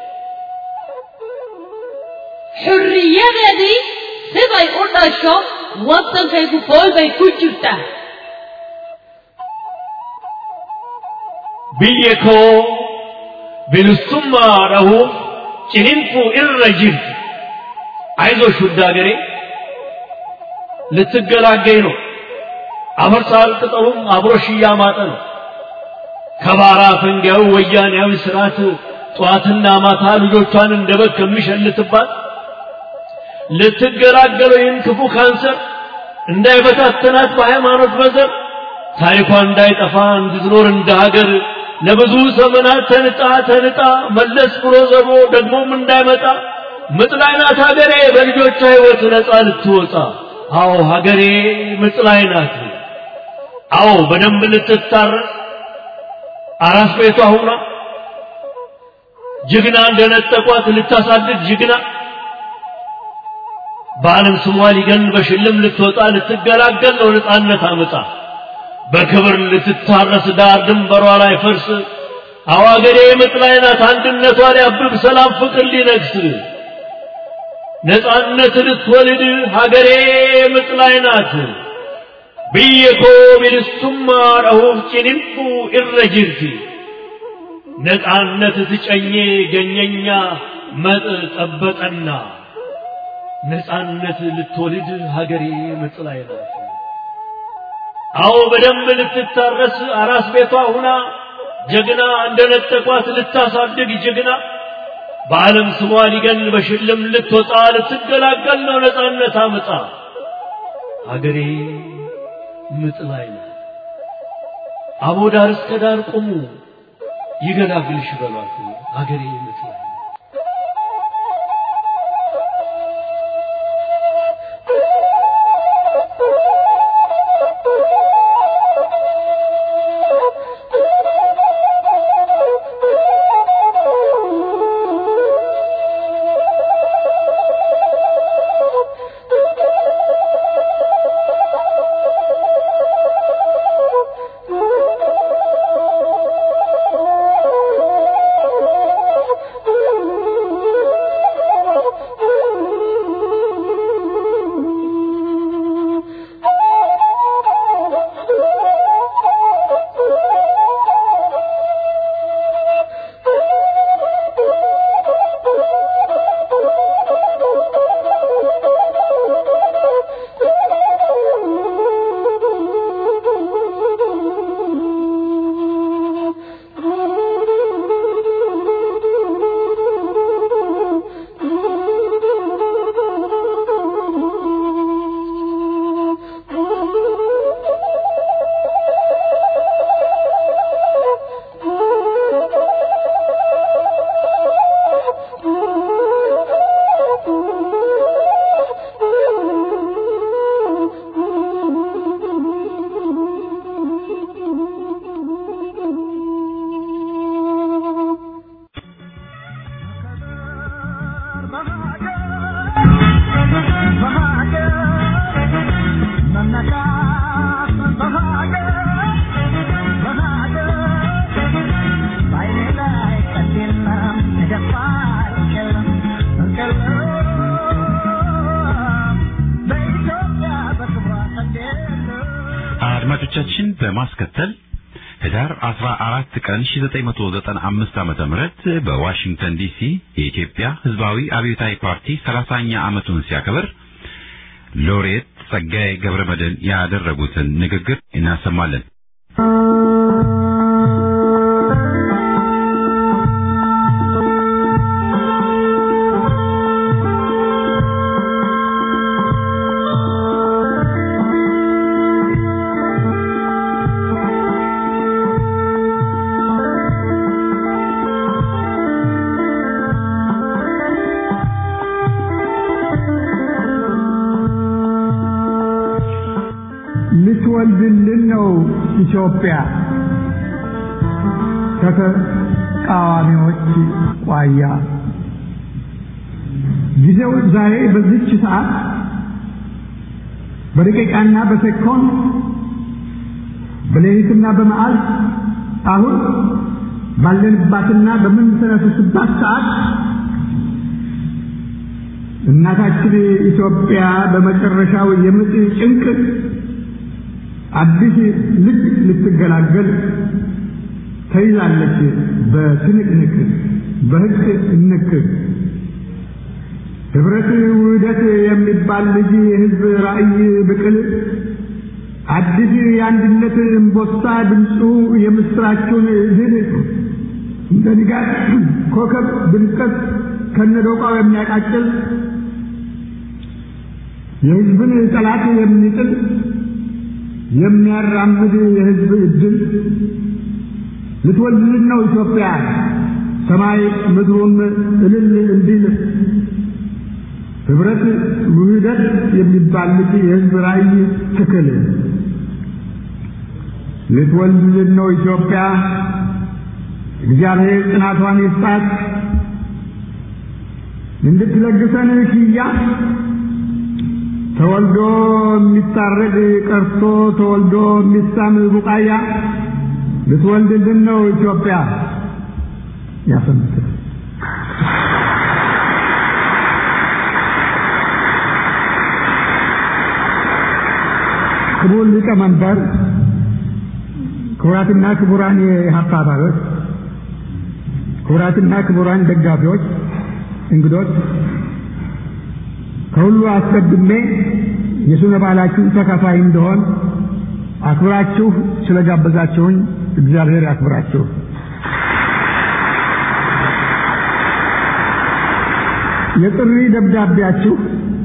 حريتي سبعي قلنا الشوق watan kai ku kol bai kujirta biyyako bilusumma rahu cininku irrajil አይዞ ሹዳገሬ ልትገላገይ ነው አፈርሳል ቅጠሉም አብሮሽ ያማጠ ነው ከባራ ፈንጋው ወያኔያዊ ስርዓት ጧትና ማታ ልጆቿን እንደበክ የሚሸልትባት ልትገላገለው ይህን ክፉ ካንሰር እንዳይበታተናት በሃይማኖት በዘር ታሪኳ እንዳይጠፋ እንድትኖር እንደ ሀገር ለብዙ ዘመናት ተንጣ መለስ ብሎ ዘቦ ደግሞም እንዳይመጣ ምጥ ላይ ናት ሀገሬ በልጆቿ ሕይወት ነፃ ልትወጣ አዎ ሀገሬ ምጥ ላይ ናት አዎ በደንብ ልትታረስ አራስ ቤቷ ሆና ጀግና እንደነጠቋት ልታሳድግ ጀግና በዓለም ስሟ ሊገን በሽልም ልትወጣ ልትገላገል ነው ነፃነት አመጣ በክብር ልትታረስ ዳር ድንበሯ ላይ ፈርስ አዎ ሀገሬ ምጥ ላይ ናት አንድነቷ ሊያብብ ሰላም ፍቅር ሊነግስ ነፃነት ልትወልድ ሀገሬ ምጥ ላይ ናት ብየኮ ቢልሱማ ረሁፍ ጭንቁ ኢረጅርቲ ነፃነት ትጨኜ ገኘኛ መጥ ጠበጠና ነፃነት ልትወልድ ሀገሬ ምጥ ላይ ናት አዎ በደንብ ልትታረስ አራስ ቤቷ ሁና ጀግና እንደነጠቋት ልታሳድግ ጀግና በዓለም ስሟ ሊገን በሽልም ልትወጣ ልትገላገል ነው ነፃነት አመጣ ሀገሬ ምጥ ላይ ናት አቦ ዳር እስከ ዳር ቆሙ ይገላግልሽ በሏት ሀገሬ ምጥ ላይ አድማጮቻችን በማስከተል ህዳር 14 ቀን 1995 ዓመተ ምህረት በዋሽንግተን ዲሲ የኢትዮጵያ ህዝባዊ አብዮታዊ ፓርቲ 30ኛ ዓመቱን ሲያከብር ሎሬት ጸጋዬ ገብረመድህን ያደረጉትን ንግግር እናሰማለን። ልትወልድልን ነው ኢትዮጵያ ከተቃዋሚዎች ቋያ ጊዜው ዛሬ በዚች ሰዓት በደቂቃና በሴኮንድ በሌሊትና በመዓልት አሁን ባለንባትና በምንተነፍስባት ሰዓት እናታችን ኢትዮጵያ በመጨረሻው የምጥ ጭንቅ አዲስ ልጅ ልትገላገል ተይዛለች በትንቅንቅ በህቅ እንቅ ህብረት ውህደት የሚባል ልጅ የህዝብ ራእይ ብቅል አዲስ የአንድነት እምቦሳ ድምፁ የምስራቹን ድል እንደንጋት ኮከብ ድምቀት ከነዶቃው የሚያቃጭል የህዝብን ጠላት የሚጥል የሚያራምድ የህዝብ እድል ልትወልድ ነው ኢትዮጵያ ሰማይ ምድሩን እልል እንዲል ህብረት ውህደት የሚባል ልጅ የህዝብ ራእይ ትክል ልትወልድ ነው ኢትዮጵያ እግዚአብሔር ጽናቷን ይስጣት እንድትለግሰን ኪያ ተወልዶ የሚታረድ ቀርቶ ተወልዶ የሚሳም ቡቃያ ልትወልድ ነው ኢትዮጵያ ያሰምት ክቡር ሊቀመንበር ክቡራትና ክቡራን የኢህአፓ አባላት ክቡራትና ክቡራን ደጋፊዎች እንግዶች ከሁሉ አስቀድሜ የሱነ በዓላችሁ ተካፋይ እንደሆን አክብራችሁ ስለጋበዛችሁኝ እግዚአብሔር ያክብራችሁ። የጥሪ ደብዳቤያችሁ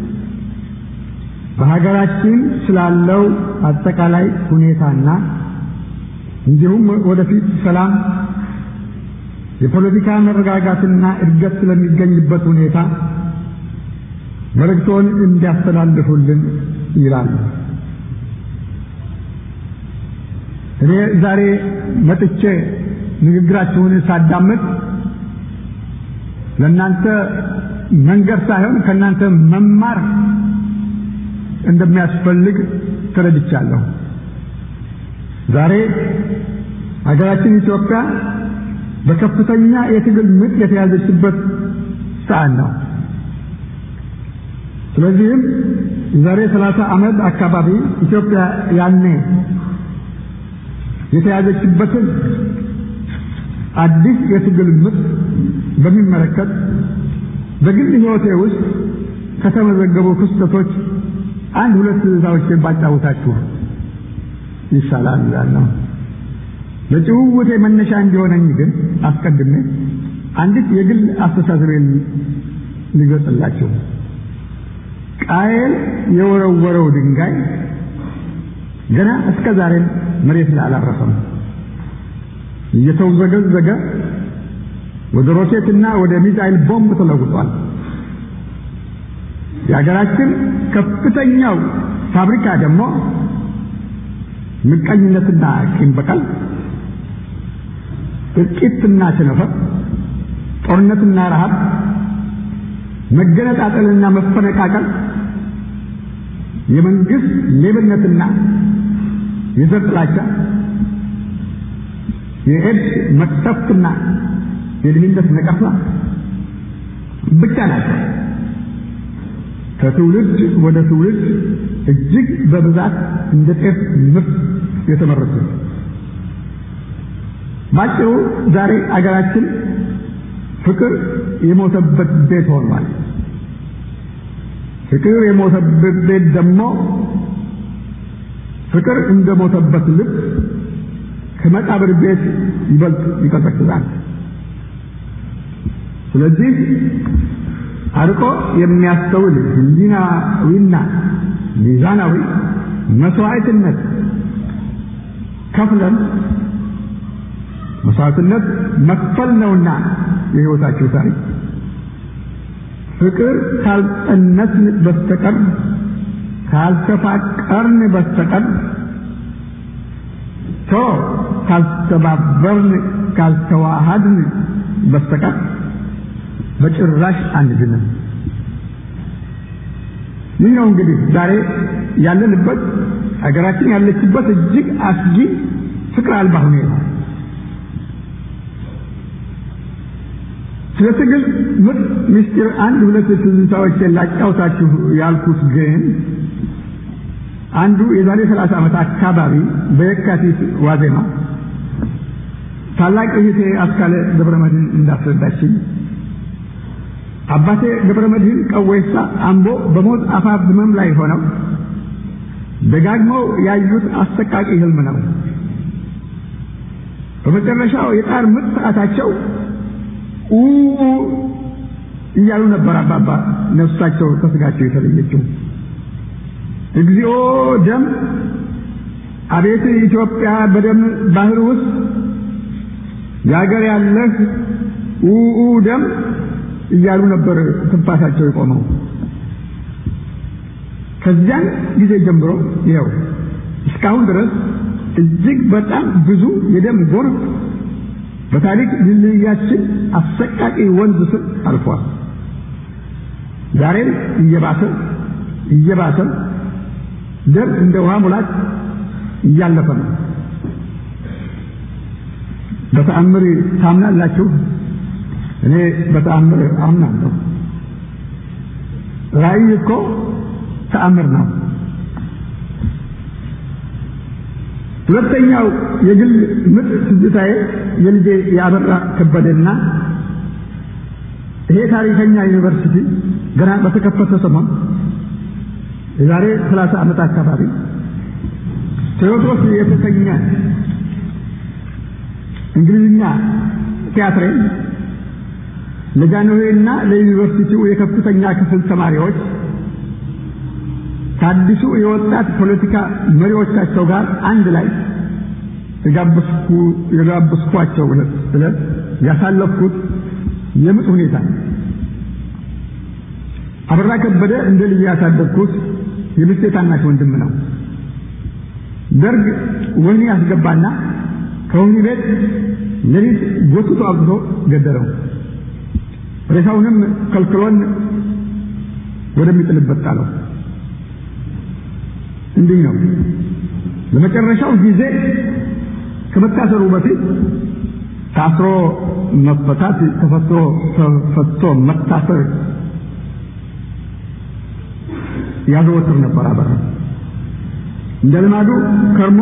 በሀገራችን ስላለው አጠቃላይ ሁኔታና እንዲሁም ወደፊት ሰላም የፖለቲካ መረጋጋትና እድገት ስለሚገኝበት ሁኔታ መልእክቶን እንዲያስተላልፉልን ይላል። እኔ ዛሬ መጥቼ ንግግራችሁን ሳዳምጥ ለእናንተ መንገር ሳይሆን ከእናንተ መማር እንደሚያስፈልግ ተረድቻለሁ። ዛሬ ሀገራችን ኢትዮጵያ በከፍተኛ የትግል ምጥ የተያዘችበት ሰዓት ነው። ስለዚህም ዛሬ 30 ዓመት አካባቢ ኢትዮጵያ ያኔ የተያዘችበትን አዲስ የትግል ምጥ በሚመለከት በግል ሕይወቴ ውስጥ ከተመዘገቡ ክስተቶች አንድ ሁለት ትዕዛዞችን ባጫውታችሁ ይሻላል እላለሁ። ለጭውውቴ መነሻ እንዲሆነኝ ግን አስቀድሜ አንዲት የግል አስተሳሰቤን ልገልጽላችሁ። ቃየል የወረወረው ድንጋይ ገና እስከ ዛሬ መሬት ላይ አላረፈም። እየተወዘገዘገ ወደ ሮኬትና ወደ ሚሳኤል ቦምብ ተለውጧል። የሀገራችን ከፍተኛው ፋብሪካ ደግሞ ምቀኝነትና ቂም በቀል፣ እልቂትና ቸነፈር፣ ጦርነትና ረሃብ፣ መገነጣጠልና መፈነቃቀል፣ የመንግስት ሌብነትና የዘር ጥላቻ፣ የኤድስ መቅሰፍትና የድህነት ነቀፋ ብቻ ናቸው ከትውልድ ወደ ትውልድ እጅግ በብዛት እንደ ጤፍ ምርት የተመረቱ። ባጭሩ ዛሬ አገራችን ፍቅር የሞተበት ቤት ሆኗል። ፍቅር የሞተበት ቤት ደግሞ ፍቅር እንደሞተበት ልብ ከመቃብር ቤት ይበልጥ ይቀዘቅዛል። ስለዚህ አርቆ የሚያስተውል ህሊናዊና ሚዛናዊ መስዋዕትነት ከፍለን መስዋዕትነት መክፈል ነውና የህይወታችሁ ታሪክ ፍቅር ካልጸነስን በስተቀር ካልተፋቀርን በስተቀር ካልተባበርን ካልተዋሃድን በስተቀር በጭራሽ አንድንም። ይህ ነው እንግዲህ ዛሬ ያለንበት ሀገራችን ያለችበት እጅግ አስጊ ፍቅር አልባ ሁኔታ። ስለትግል ምጥ ምስጢር አንድ ሁለት ትዝታዎች ላጫውታችሁ ያልኩት ግን አንዱ የዛሬ 30 ዓመት አካባቢ በየካቲት ዋዜማ ታላቅ እህቴ አስካለ ገብረመድህን እንዳስረዳችኝ አባቴ ገብረመድህን ቀወይሳ አምቦ በሞት አፋፍ ህመም ላይ ሆነው ደጋግመው ያዩት አሰቃቂ ህልም ነው። በመጨረሻው የጣር ምጥ ሰዓታቸው እያሉ ነበር አባባ ነፍሳቸው ተስጋቸው የተለየችው። እግዚኦ ደም አቤት ኢትዮጵያ በደም ባህር ውስጥ ያገር ያለህ ደም እያሉ ነበር ትንፋሳቸው የቆመው። ከዚያን ጊዜ ጀምሮ ይኸው እስካሁን ድረስ እጅግ በጣም ብዙ የደም ጎርፍ በታሪክ ድልድያችን አሰቃቂ ወንዝ ስር አልፏል። ዛሬም እየባሰ ደም እንደ ውሃ ሙላት እያለፈ ነው። በተአምር ታምናላችሁ? እኔ በተአምር አምናለሁ። ራእይ እኮ ተአምር ነው። ሁለተኛው የግል ምጥ ትዝታዬ የልጄ ያበራ ከበደና ይሄ ታሪከኛ ዩኒቨርሲቲ ገና በተከፈተ ሰሞን የዛሬ 30 ዓመት አካባቢ ቴዎድሮስ የተሰኘ እንግሊዝኛ ቲያትርን ለጃንሆይና ለዩኒቨርሲቲው የከፍተኛ ክፍል ተማሪዎች ታዲሱ የወጣት ፖለቲካ መሪዎቻቸው ጋር አንድ ላይ የጋበዝኳቸው ዕለት ያሳለፍኩት የምጥ ሁኔታ አበራ ከበደ እንደ ልጅ ያሳደግኩት የምስቴ ታናሽ ወንድም ነው። ደርግ ወህኒ ያስገባና ከወህኒ ቤት ሌሊት ጎትቶ አግቶ ገደለው። ሬሳውንም ከልክሎን ወደሚጥልበት ጣለው። እንዲህ ነው ለመጨረሻው ጊዜ ከመታሰሩ በፊት ታስሮ መፈታት ተፈቶ መታሰር ያዘወትር ነበር። አበራ እንደ ልማዱ ከርሞ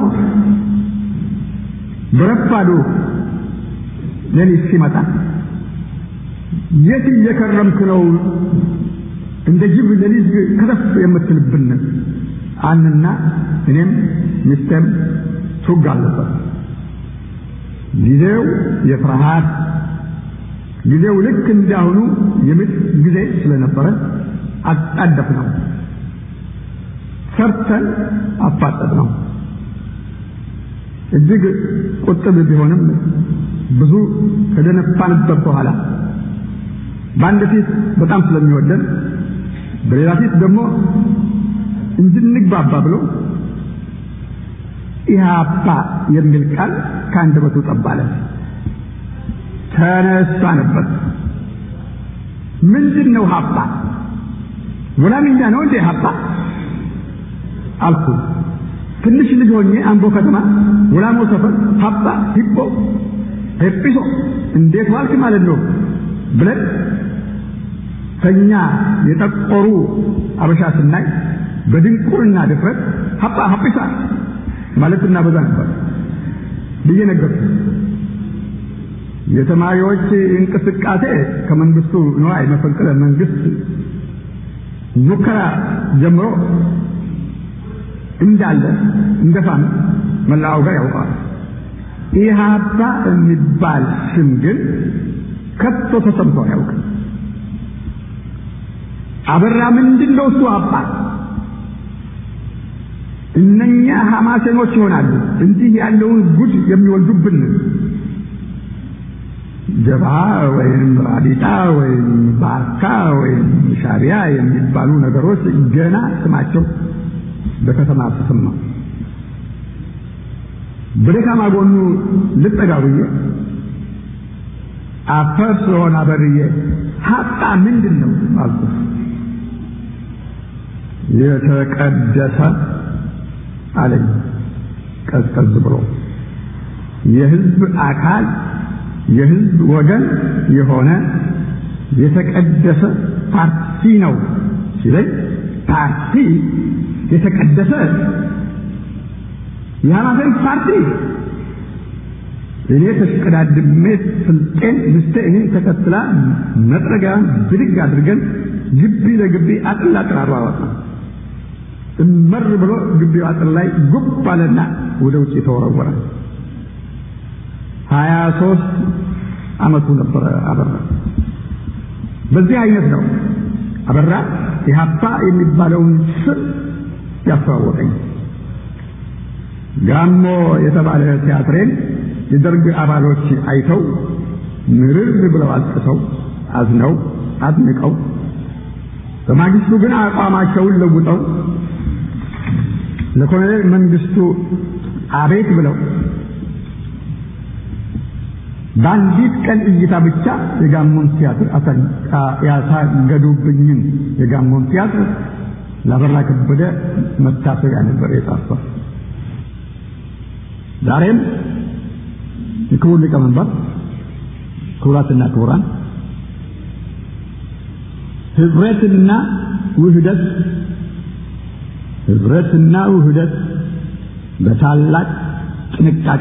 በረፋዱ ሌሊት ሲመጣ የት እየከረምክ ነው እንደ ጅብ ሌሊት ከተፍ የምትልብን አንና እኔም ሚስተም ቱጋለበት። ጊዜው የፍርሃት ጊዜው ልክ እንዳሁኑ የምጥ ጊዜ ስለነበረ አጣደፍ ነው። ሰርተን አፋጠጥ ነው። እጅግ ቁጥብ ቢሆንም ብዙ ከደነፋንበት በኋላ በአንድ ፊት በጣም ስለሚወደን በሌላ ፊት ደግሞ እንድንግባባ ብሎ ኢህአፓ የሚል ቃል ከአንደበቱ ጠባለ። ተነሳንበት። ምንድነው ሀፓ? ወላምኛ ነው እንዴ ሀፓ አልኩ። ትንሽ ልጅ ሆኜ አምቦ ከተማ ወላሞ ሰፈር ሀፓ ሂፖ ኤጲሶ እንዴት ዋልክ ማለት ነው ብለን ከኛ የጠቆሩ አበሻ ስናይ በድንቁርና ድፍረት ሀፓ ሀጲሳ ማለትና በዛ ነበር ብዬ ነገርኩ። የተማሪዎች እንቅስቃሴ ከመንግስቱ ነዋይ መፈንቅለ መንግስት ሙከራ ጀምሮ እንዳለ እንደፋን መላው ጋር ያውቃል። ኢህአፓ የሚባል ስም ግን ከቶ ተሰምቶ ያውቃል። አበራ ምንድነው እሱ ሀፓ? እነኛ ሐማሴኖች ይሆናሉ እንዲህ ያለውን ጉድ የሚወልዱብን። ጀባ ወይም ራዲጣ ወይም ባርካ ወይም ሻሪያ የሚባሉ ነገሮች ገና ስማቸው በከተማ ተሰማ። በደካማ ጎኑ ልጠጋውዬ አፈር ስለሆነ አበርዬ ሀጣ ምንድነው አልኩ። የተቀደሰ አለኝ ቀዝቀዝ ብሎ የህዝብ አካል የህዝብ ወገን የሆነ የተቀደሰ ፓርቲ ነው ሲለኝ ፓርቲ የተቀደሰ የሃይማኖት ፓርቲ እኔ ተሽቀዳድሜ ስልጤን ምስቴ እኔ ተከትላ መጥረጋን ብድግ አድርገን ግቢ ለግቢ አጥላጥራ አባወጣ እመር ብሎ ግቢው አጥር ላይ ጉብ አለና ወደ ውጭ ተወረወረ 23 አመቱ ነበር አበራ በዚህ አይነት ነው አበራ ኢህአፓ የሚባለውን ስም ያስተዋወቀኝ ጋሞ የተባለ ቲያትሬን የደርግ አባሎች አይተው ምርር ብለው አልቅሰው አዝነው አድንቀው በማግስቱ ግን አቋማቸውን ለውጠው ለኮሎኔል መንግስቱ አቤት ብለው ባንዲት ቀን እይታ ብቻ የጋሞን ቲያትር ያሳገዱብኝን የጋሞን ቲያትር ለአበራ ከበደ መታሰቢያ ነበር የጻፈው ዛሬም የክቡር ሊቀመንበር ክቡራትና ክቡራን ህብረትና ውህደት በታላቅ ጥንቃቄ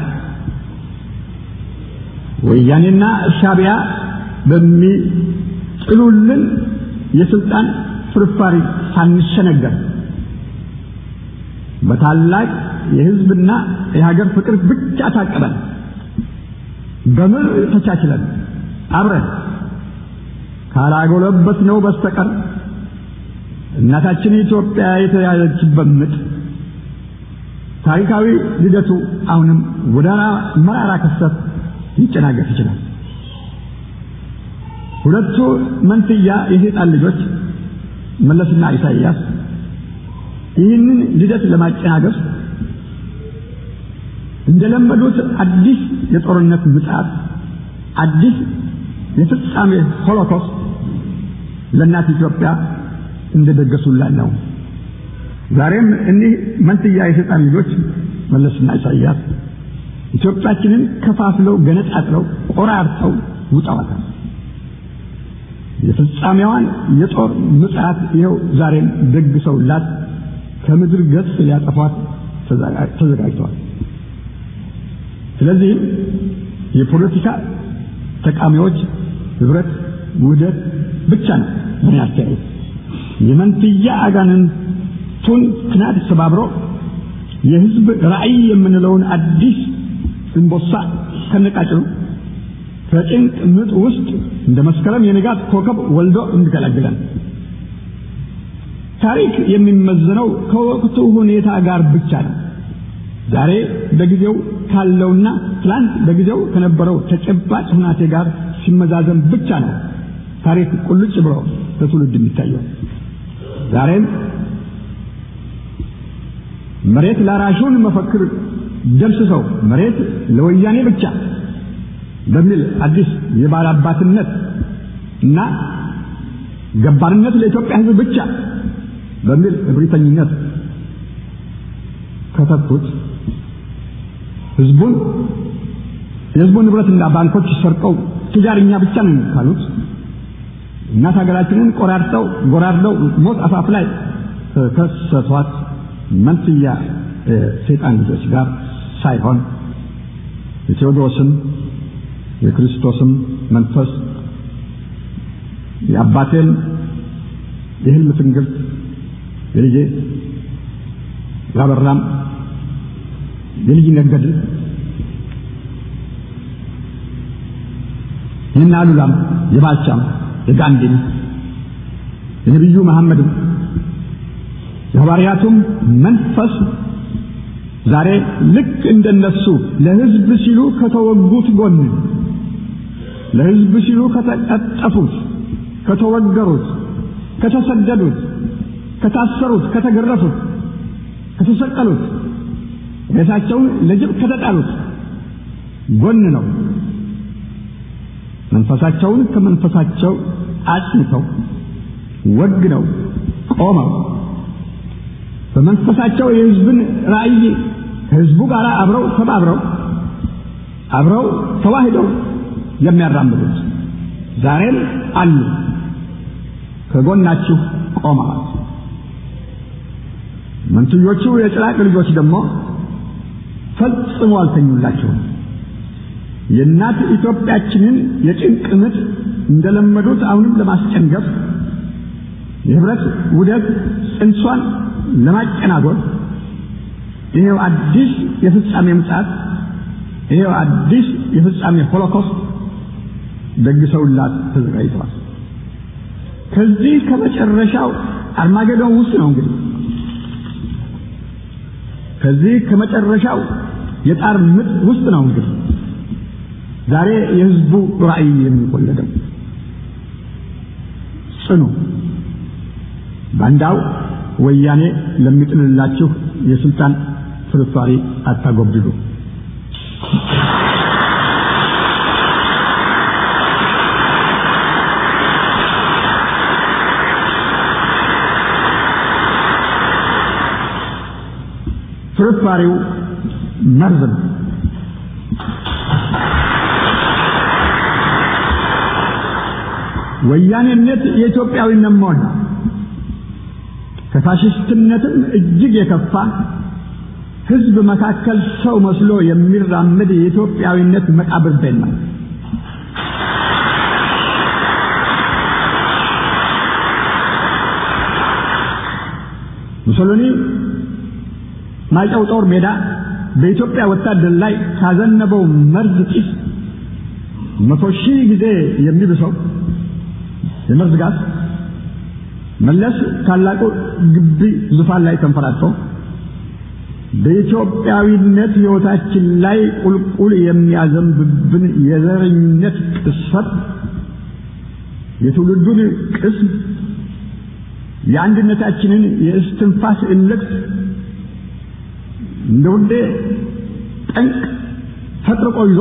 ወያኔና ሻቢያ በሚጥሉልን የስልጣን ፍርፋሪ ሳንሸነገር በታላቅ የህዝብና የሀገር ፍቅር ብቻ ታቀበን በምር ተቻችለን አብረን ካላጎለበት ነው በስተቀር እናታችን ኢትዮጵያ የተያዘችበት ምጥ ታሪካዊ ልደቱ አሁንም ወደራ መራራ ክስተት ሊጨናገፍ ይችላል ሁለቱ መንትያ የሰይጣን ልጆች መለስና ኢሳይያስ ይህንን ልደት ለማጨናገፍ እንደለመዱት አዲስ የጦርነት ምጣት አዲስ የፍጻሜ ሆሎኮስት ለእናት ኢትዮጵያ እንደደገሱላት ነው ዛሬም እኒህ መንትያ የሰይጣን ልጆች መለስና ኢሳይያስ ኢትዮጵያችንን ከፋፍለው ገነጣጥለው ቆራርጠው ውጠዋታል የፍጻሜዋን የጦር ምጽአት ይኸው ዛሬም ደግሰውላት ከምድር ገጽ ሊያጠፏት ተዘጋጅተዋል ስለዚህ የፖለቲካ ተቃዋሚዎች ህብረት ውህደት ብቻ ነው ምን ያስተያየው የመንትያ አጋንንቱን ክናድ ሰባብሮ የህዝብ ራዕይ የምንለውን አዲስ እንቦሳ ከነቃጭሉ ከጭንቅ ምጥ ውስጥ እንደ መስከረም የንጋት ኮከብ ወልዶ እንዲገላግለን ታሪክ የሚመዘነው ከወቅቱ ሁኔታ ጋር ብቻ ነው ዛሬ በጊዜው ካለውና ትላንት በጊዜው ከነበረው ተጨባጭ ሁኔታ ጋር ሲመዛዘን ብቻ ነው ታሪክ ቁልጭ ብሎ ለትውልድ የሚታየው ዛሬም መሬት ላራሹን መፈክር ደምስሰው መሬት ለወያኔ ብቻ በሚል አዲስ የባላባትነት እና ገባርነት ለኢትዮጵያ ህዝብ ብቻ በሚል እብሪተኝነት ከተቱት የህዝቡን ንብረትና ባንኮች ሰርቀው ትጃርኛ ብቻ ነው ካሉት እናት ሀገራችንን ጎራርደው ሞት አፋፍ ላይ ከሰቷት መንትያ ሰይጣን ልጆች ጋር ሳይሆን የቴዎድሮስም የክርስቶስም መንፈስ የአባቴን የህልም ትንግርት የልጄ ያበራም የልጅ ነገድ የናሉላም የባልቻም የጋንዲም የነብዩ መሐመድ የሐዋርያቱም መንፈስ ዛሬ ልክ እንደነሱ ለህዝብ ሲሉ ከተወጉት ጎን ለህዝብ ሲሉ ከተቀጠፉት ከተወገሩት ከተሰደዱት ከታሰሩት ከተገረፉት ከተሰቀሉት ራሳቸውን ለጅብ ከተጣሉት ጎን ነው መንፈሳቸውን ከመንፈሳቸው አጽንተው ወግነው ቆመው በመንፈሳቸው የህዝብን ራዕይ ከህዝቡ ጋር አብረው ተዋህደው የሚያራምዱት ዛሬም አሉ ከጎናችሁ ቆመዋል። መንትዮቹ የጭራቅ ልጆች ደግሞ ፈጽሞ አልተኙላቸውም። የእናት ኢትዮጵያችንን የጭንቅ ምጥ እንደለመዱት አሁንም ለማስጨንገፍ የህብረት ውደት ጽንሷን ለማጨናጎል ይሄው አዲስ የፍጻሜ ምጽአት ይሄው አዲስ የፍጻሜ ሆሎኮስት ደግሰውላት ተዘጋጅተዋል። ከዚህ ከመጨረሻው አርማጌዶን ውስጥ ነው እንግዲህ ከዚህ ከመጨረሻው የጣር ምጥ ውስጥ ነው እንግዲህ ዛሬ የህዝቡ ራዕይ የሚወለደው። ጽኑ ባንዳው ወያኔ ለሚጥልላችሁ የስልጣን ፍርፋሪ አታጎብድዱ። ፍርፋሪው መርዝ ነው። ወያኔነት የኢትዮጵያዊነት ሞት ከፋሽስትነትም እጅግ የከፋ ህዝብ መካከል ሰው መስሎ የሚራመድ የኢትዮጵያዊነት መቃብር ቤት ነው። ሙሶሎኒ ማይጨው ጦር ሜዳ በኢትዮጵያ ወታደር ላይ ካዘነበው መርዝ ጢስ 100,000 ጊዜ የሚብሰው የመርዝ ጋዝ መለስ ታላቁ ግቢ ዙፋን ላይ ተንፈራቶ በኢትዮጵያዊነት ህይወታችን ላይ ቁልቁል የሚያዘንብብን የዘረኝነት ቅስፈት የትውልዱን ቅስም የአንድነታችንን የእስትንፋስ እልቅት እንደውዴ ጠንቅ ፈጥርቆ ይዞ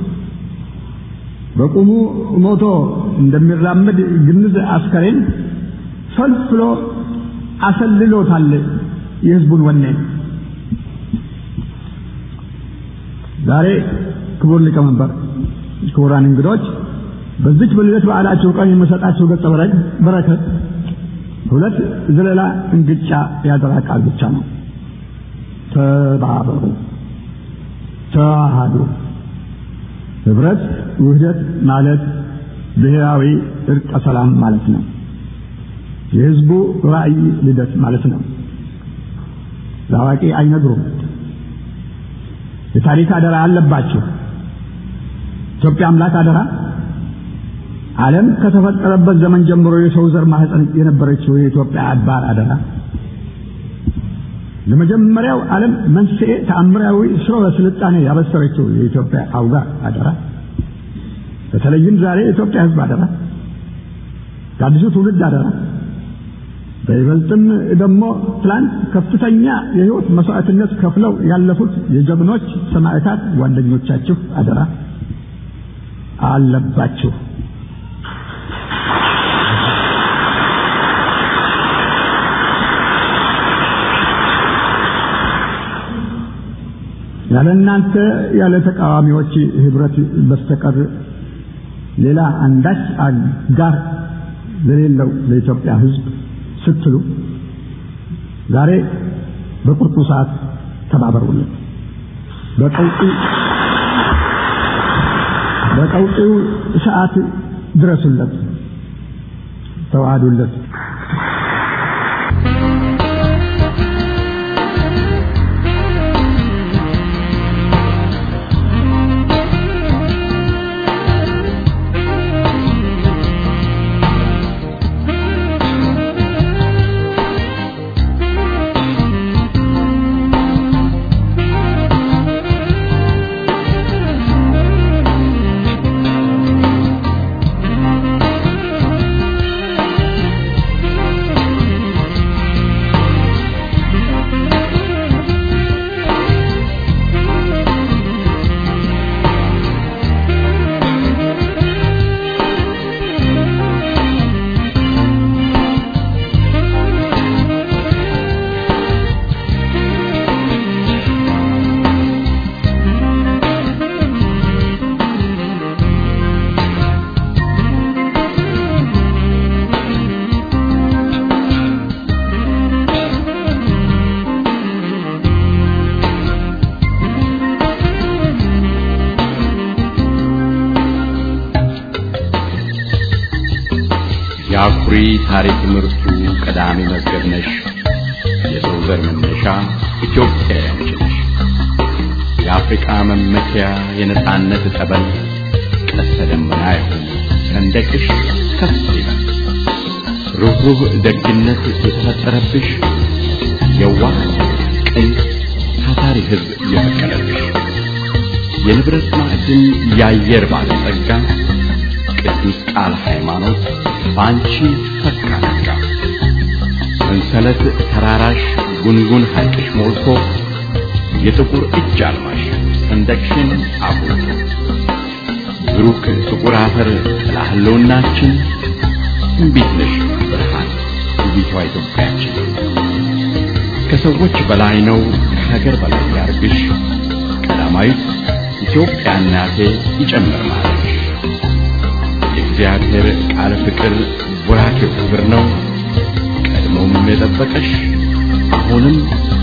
በቁሙ ሞቶ እንደሚራመድ ግንዝ አስከሬን ፈልፍሎ አሰልሎታል የህዝቡን ወኔ። ዛሬ ክቡር ሊቀመንበር፣ ክቡራን እንግዶች፣ በዚህ በልደት በዓላችሁ ቀን የምሰጣችሁ ገጸ በረከት ሁለት ዘለላ እንግጫ ያደራ ቃል ብቻ ነው። ተባበሩ፣ ተዋሃዱ። ህብረት ውህደት ማለት ብሔራዊ እርቀ ሰላም ማለት ነው። የህዝቡ ራዕይ ልደት ማለት ነው። ዛዋቂ አይነግሩም። የታሪክ አደራ አለባችሁ። ኢትዮጵያ አምላክ አደራ ዓለም ከተፈጠረበት ዘመን ጀምሮ የሰው ዘር ማህፀን የነበረችው የኢትዮጵያ አድባር አደራ ለመጀመሪያው ዓለም መንስኤ ተአምራዊ ስርወ ስልጣኔ ያበሰረችው የኢትዮጵያ አውጋ አደራ በተለይም ዛሬ የኢትዮጵያ ህዝብ አደራ ከአዲሱ ትውልድ አደራ በይበልጥም ደግሞ ትላንት ከፍተኛ የህይወት መስዋዕትነት ከፍለው ያለፉት የጀግኖች ሰማዕታት ጓደኞቻችሁ አደራ አለባችሁ። ያለናንተ ያለ ተቃዋሚዎች ህብረት በስተቀር ሌላ አንዳች አጋር ለሌለው ለኢትዮጵያ ህዝብ ስትሉ ዛሬ በቁርጡ ሰዓት ተባበሩልን። በቀውጢው ሰዓት ድረሱለት፣ ተዋሃዱለት። አኩሪ ታሪክ ምርቱ ቀዳሚ መዝገብ ነሽ የሰው ዘር መነሻ ኢትዮጵያ ነሽ የአፍሪካ መመኪያ የነጻነት ጠበል ቀስተ ደመና ይሁን ሰንደቅሽ ከፍ ይበል ሩህሩህ ደግነት የተፈጠረብሽ የዋህ ቅን ታታሪ ሕዝብ የፈቀደልሽ የንብረት ማዕድን የአየር ባለጸጋ ቅዱስ ቃል ሃይማኖት ባንቺ ፈካለጋ ሰንሰለት ተራራሽ ጉንጉን ሐይቅሽ ሞልቶ የጥቁር እጅ አልማሽ ሰንደቅሽን አብሮቶ ብሩክ ጥቁር አፈር ለህልውናችን እንቢት ነሽ ብርሃን ውቢቷ ኢትዮጵያችን ከሰዎች በላይ ነው ከሀገር በላይ ያርግሽ ቀዳማዊት ኢትዮጵያ እናቴ ይጨምር ማለት የእግዚአብሔር ቃል ፍቅር ቡራኬው ክብር ነው ቀድሞም የጠበቀሽ አሁንም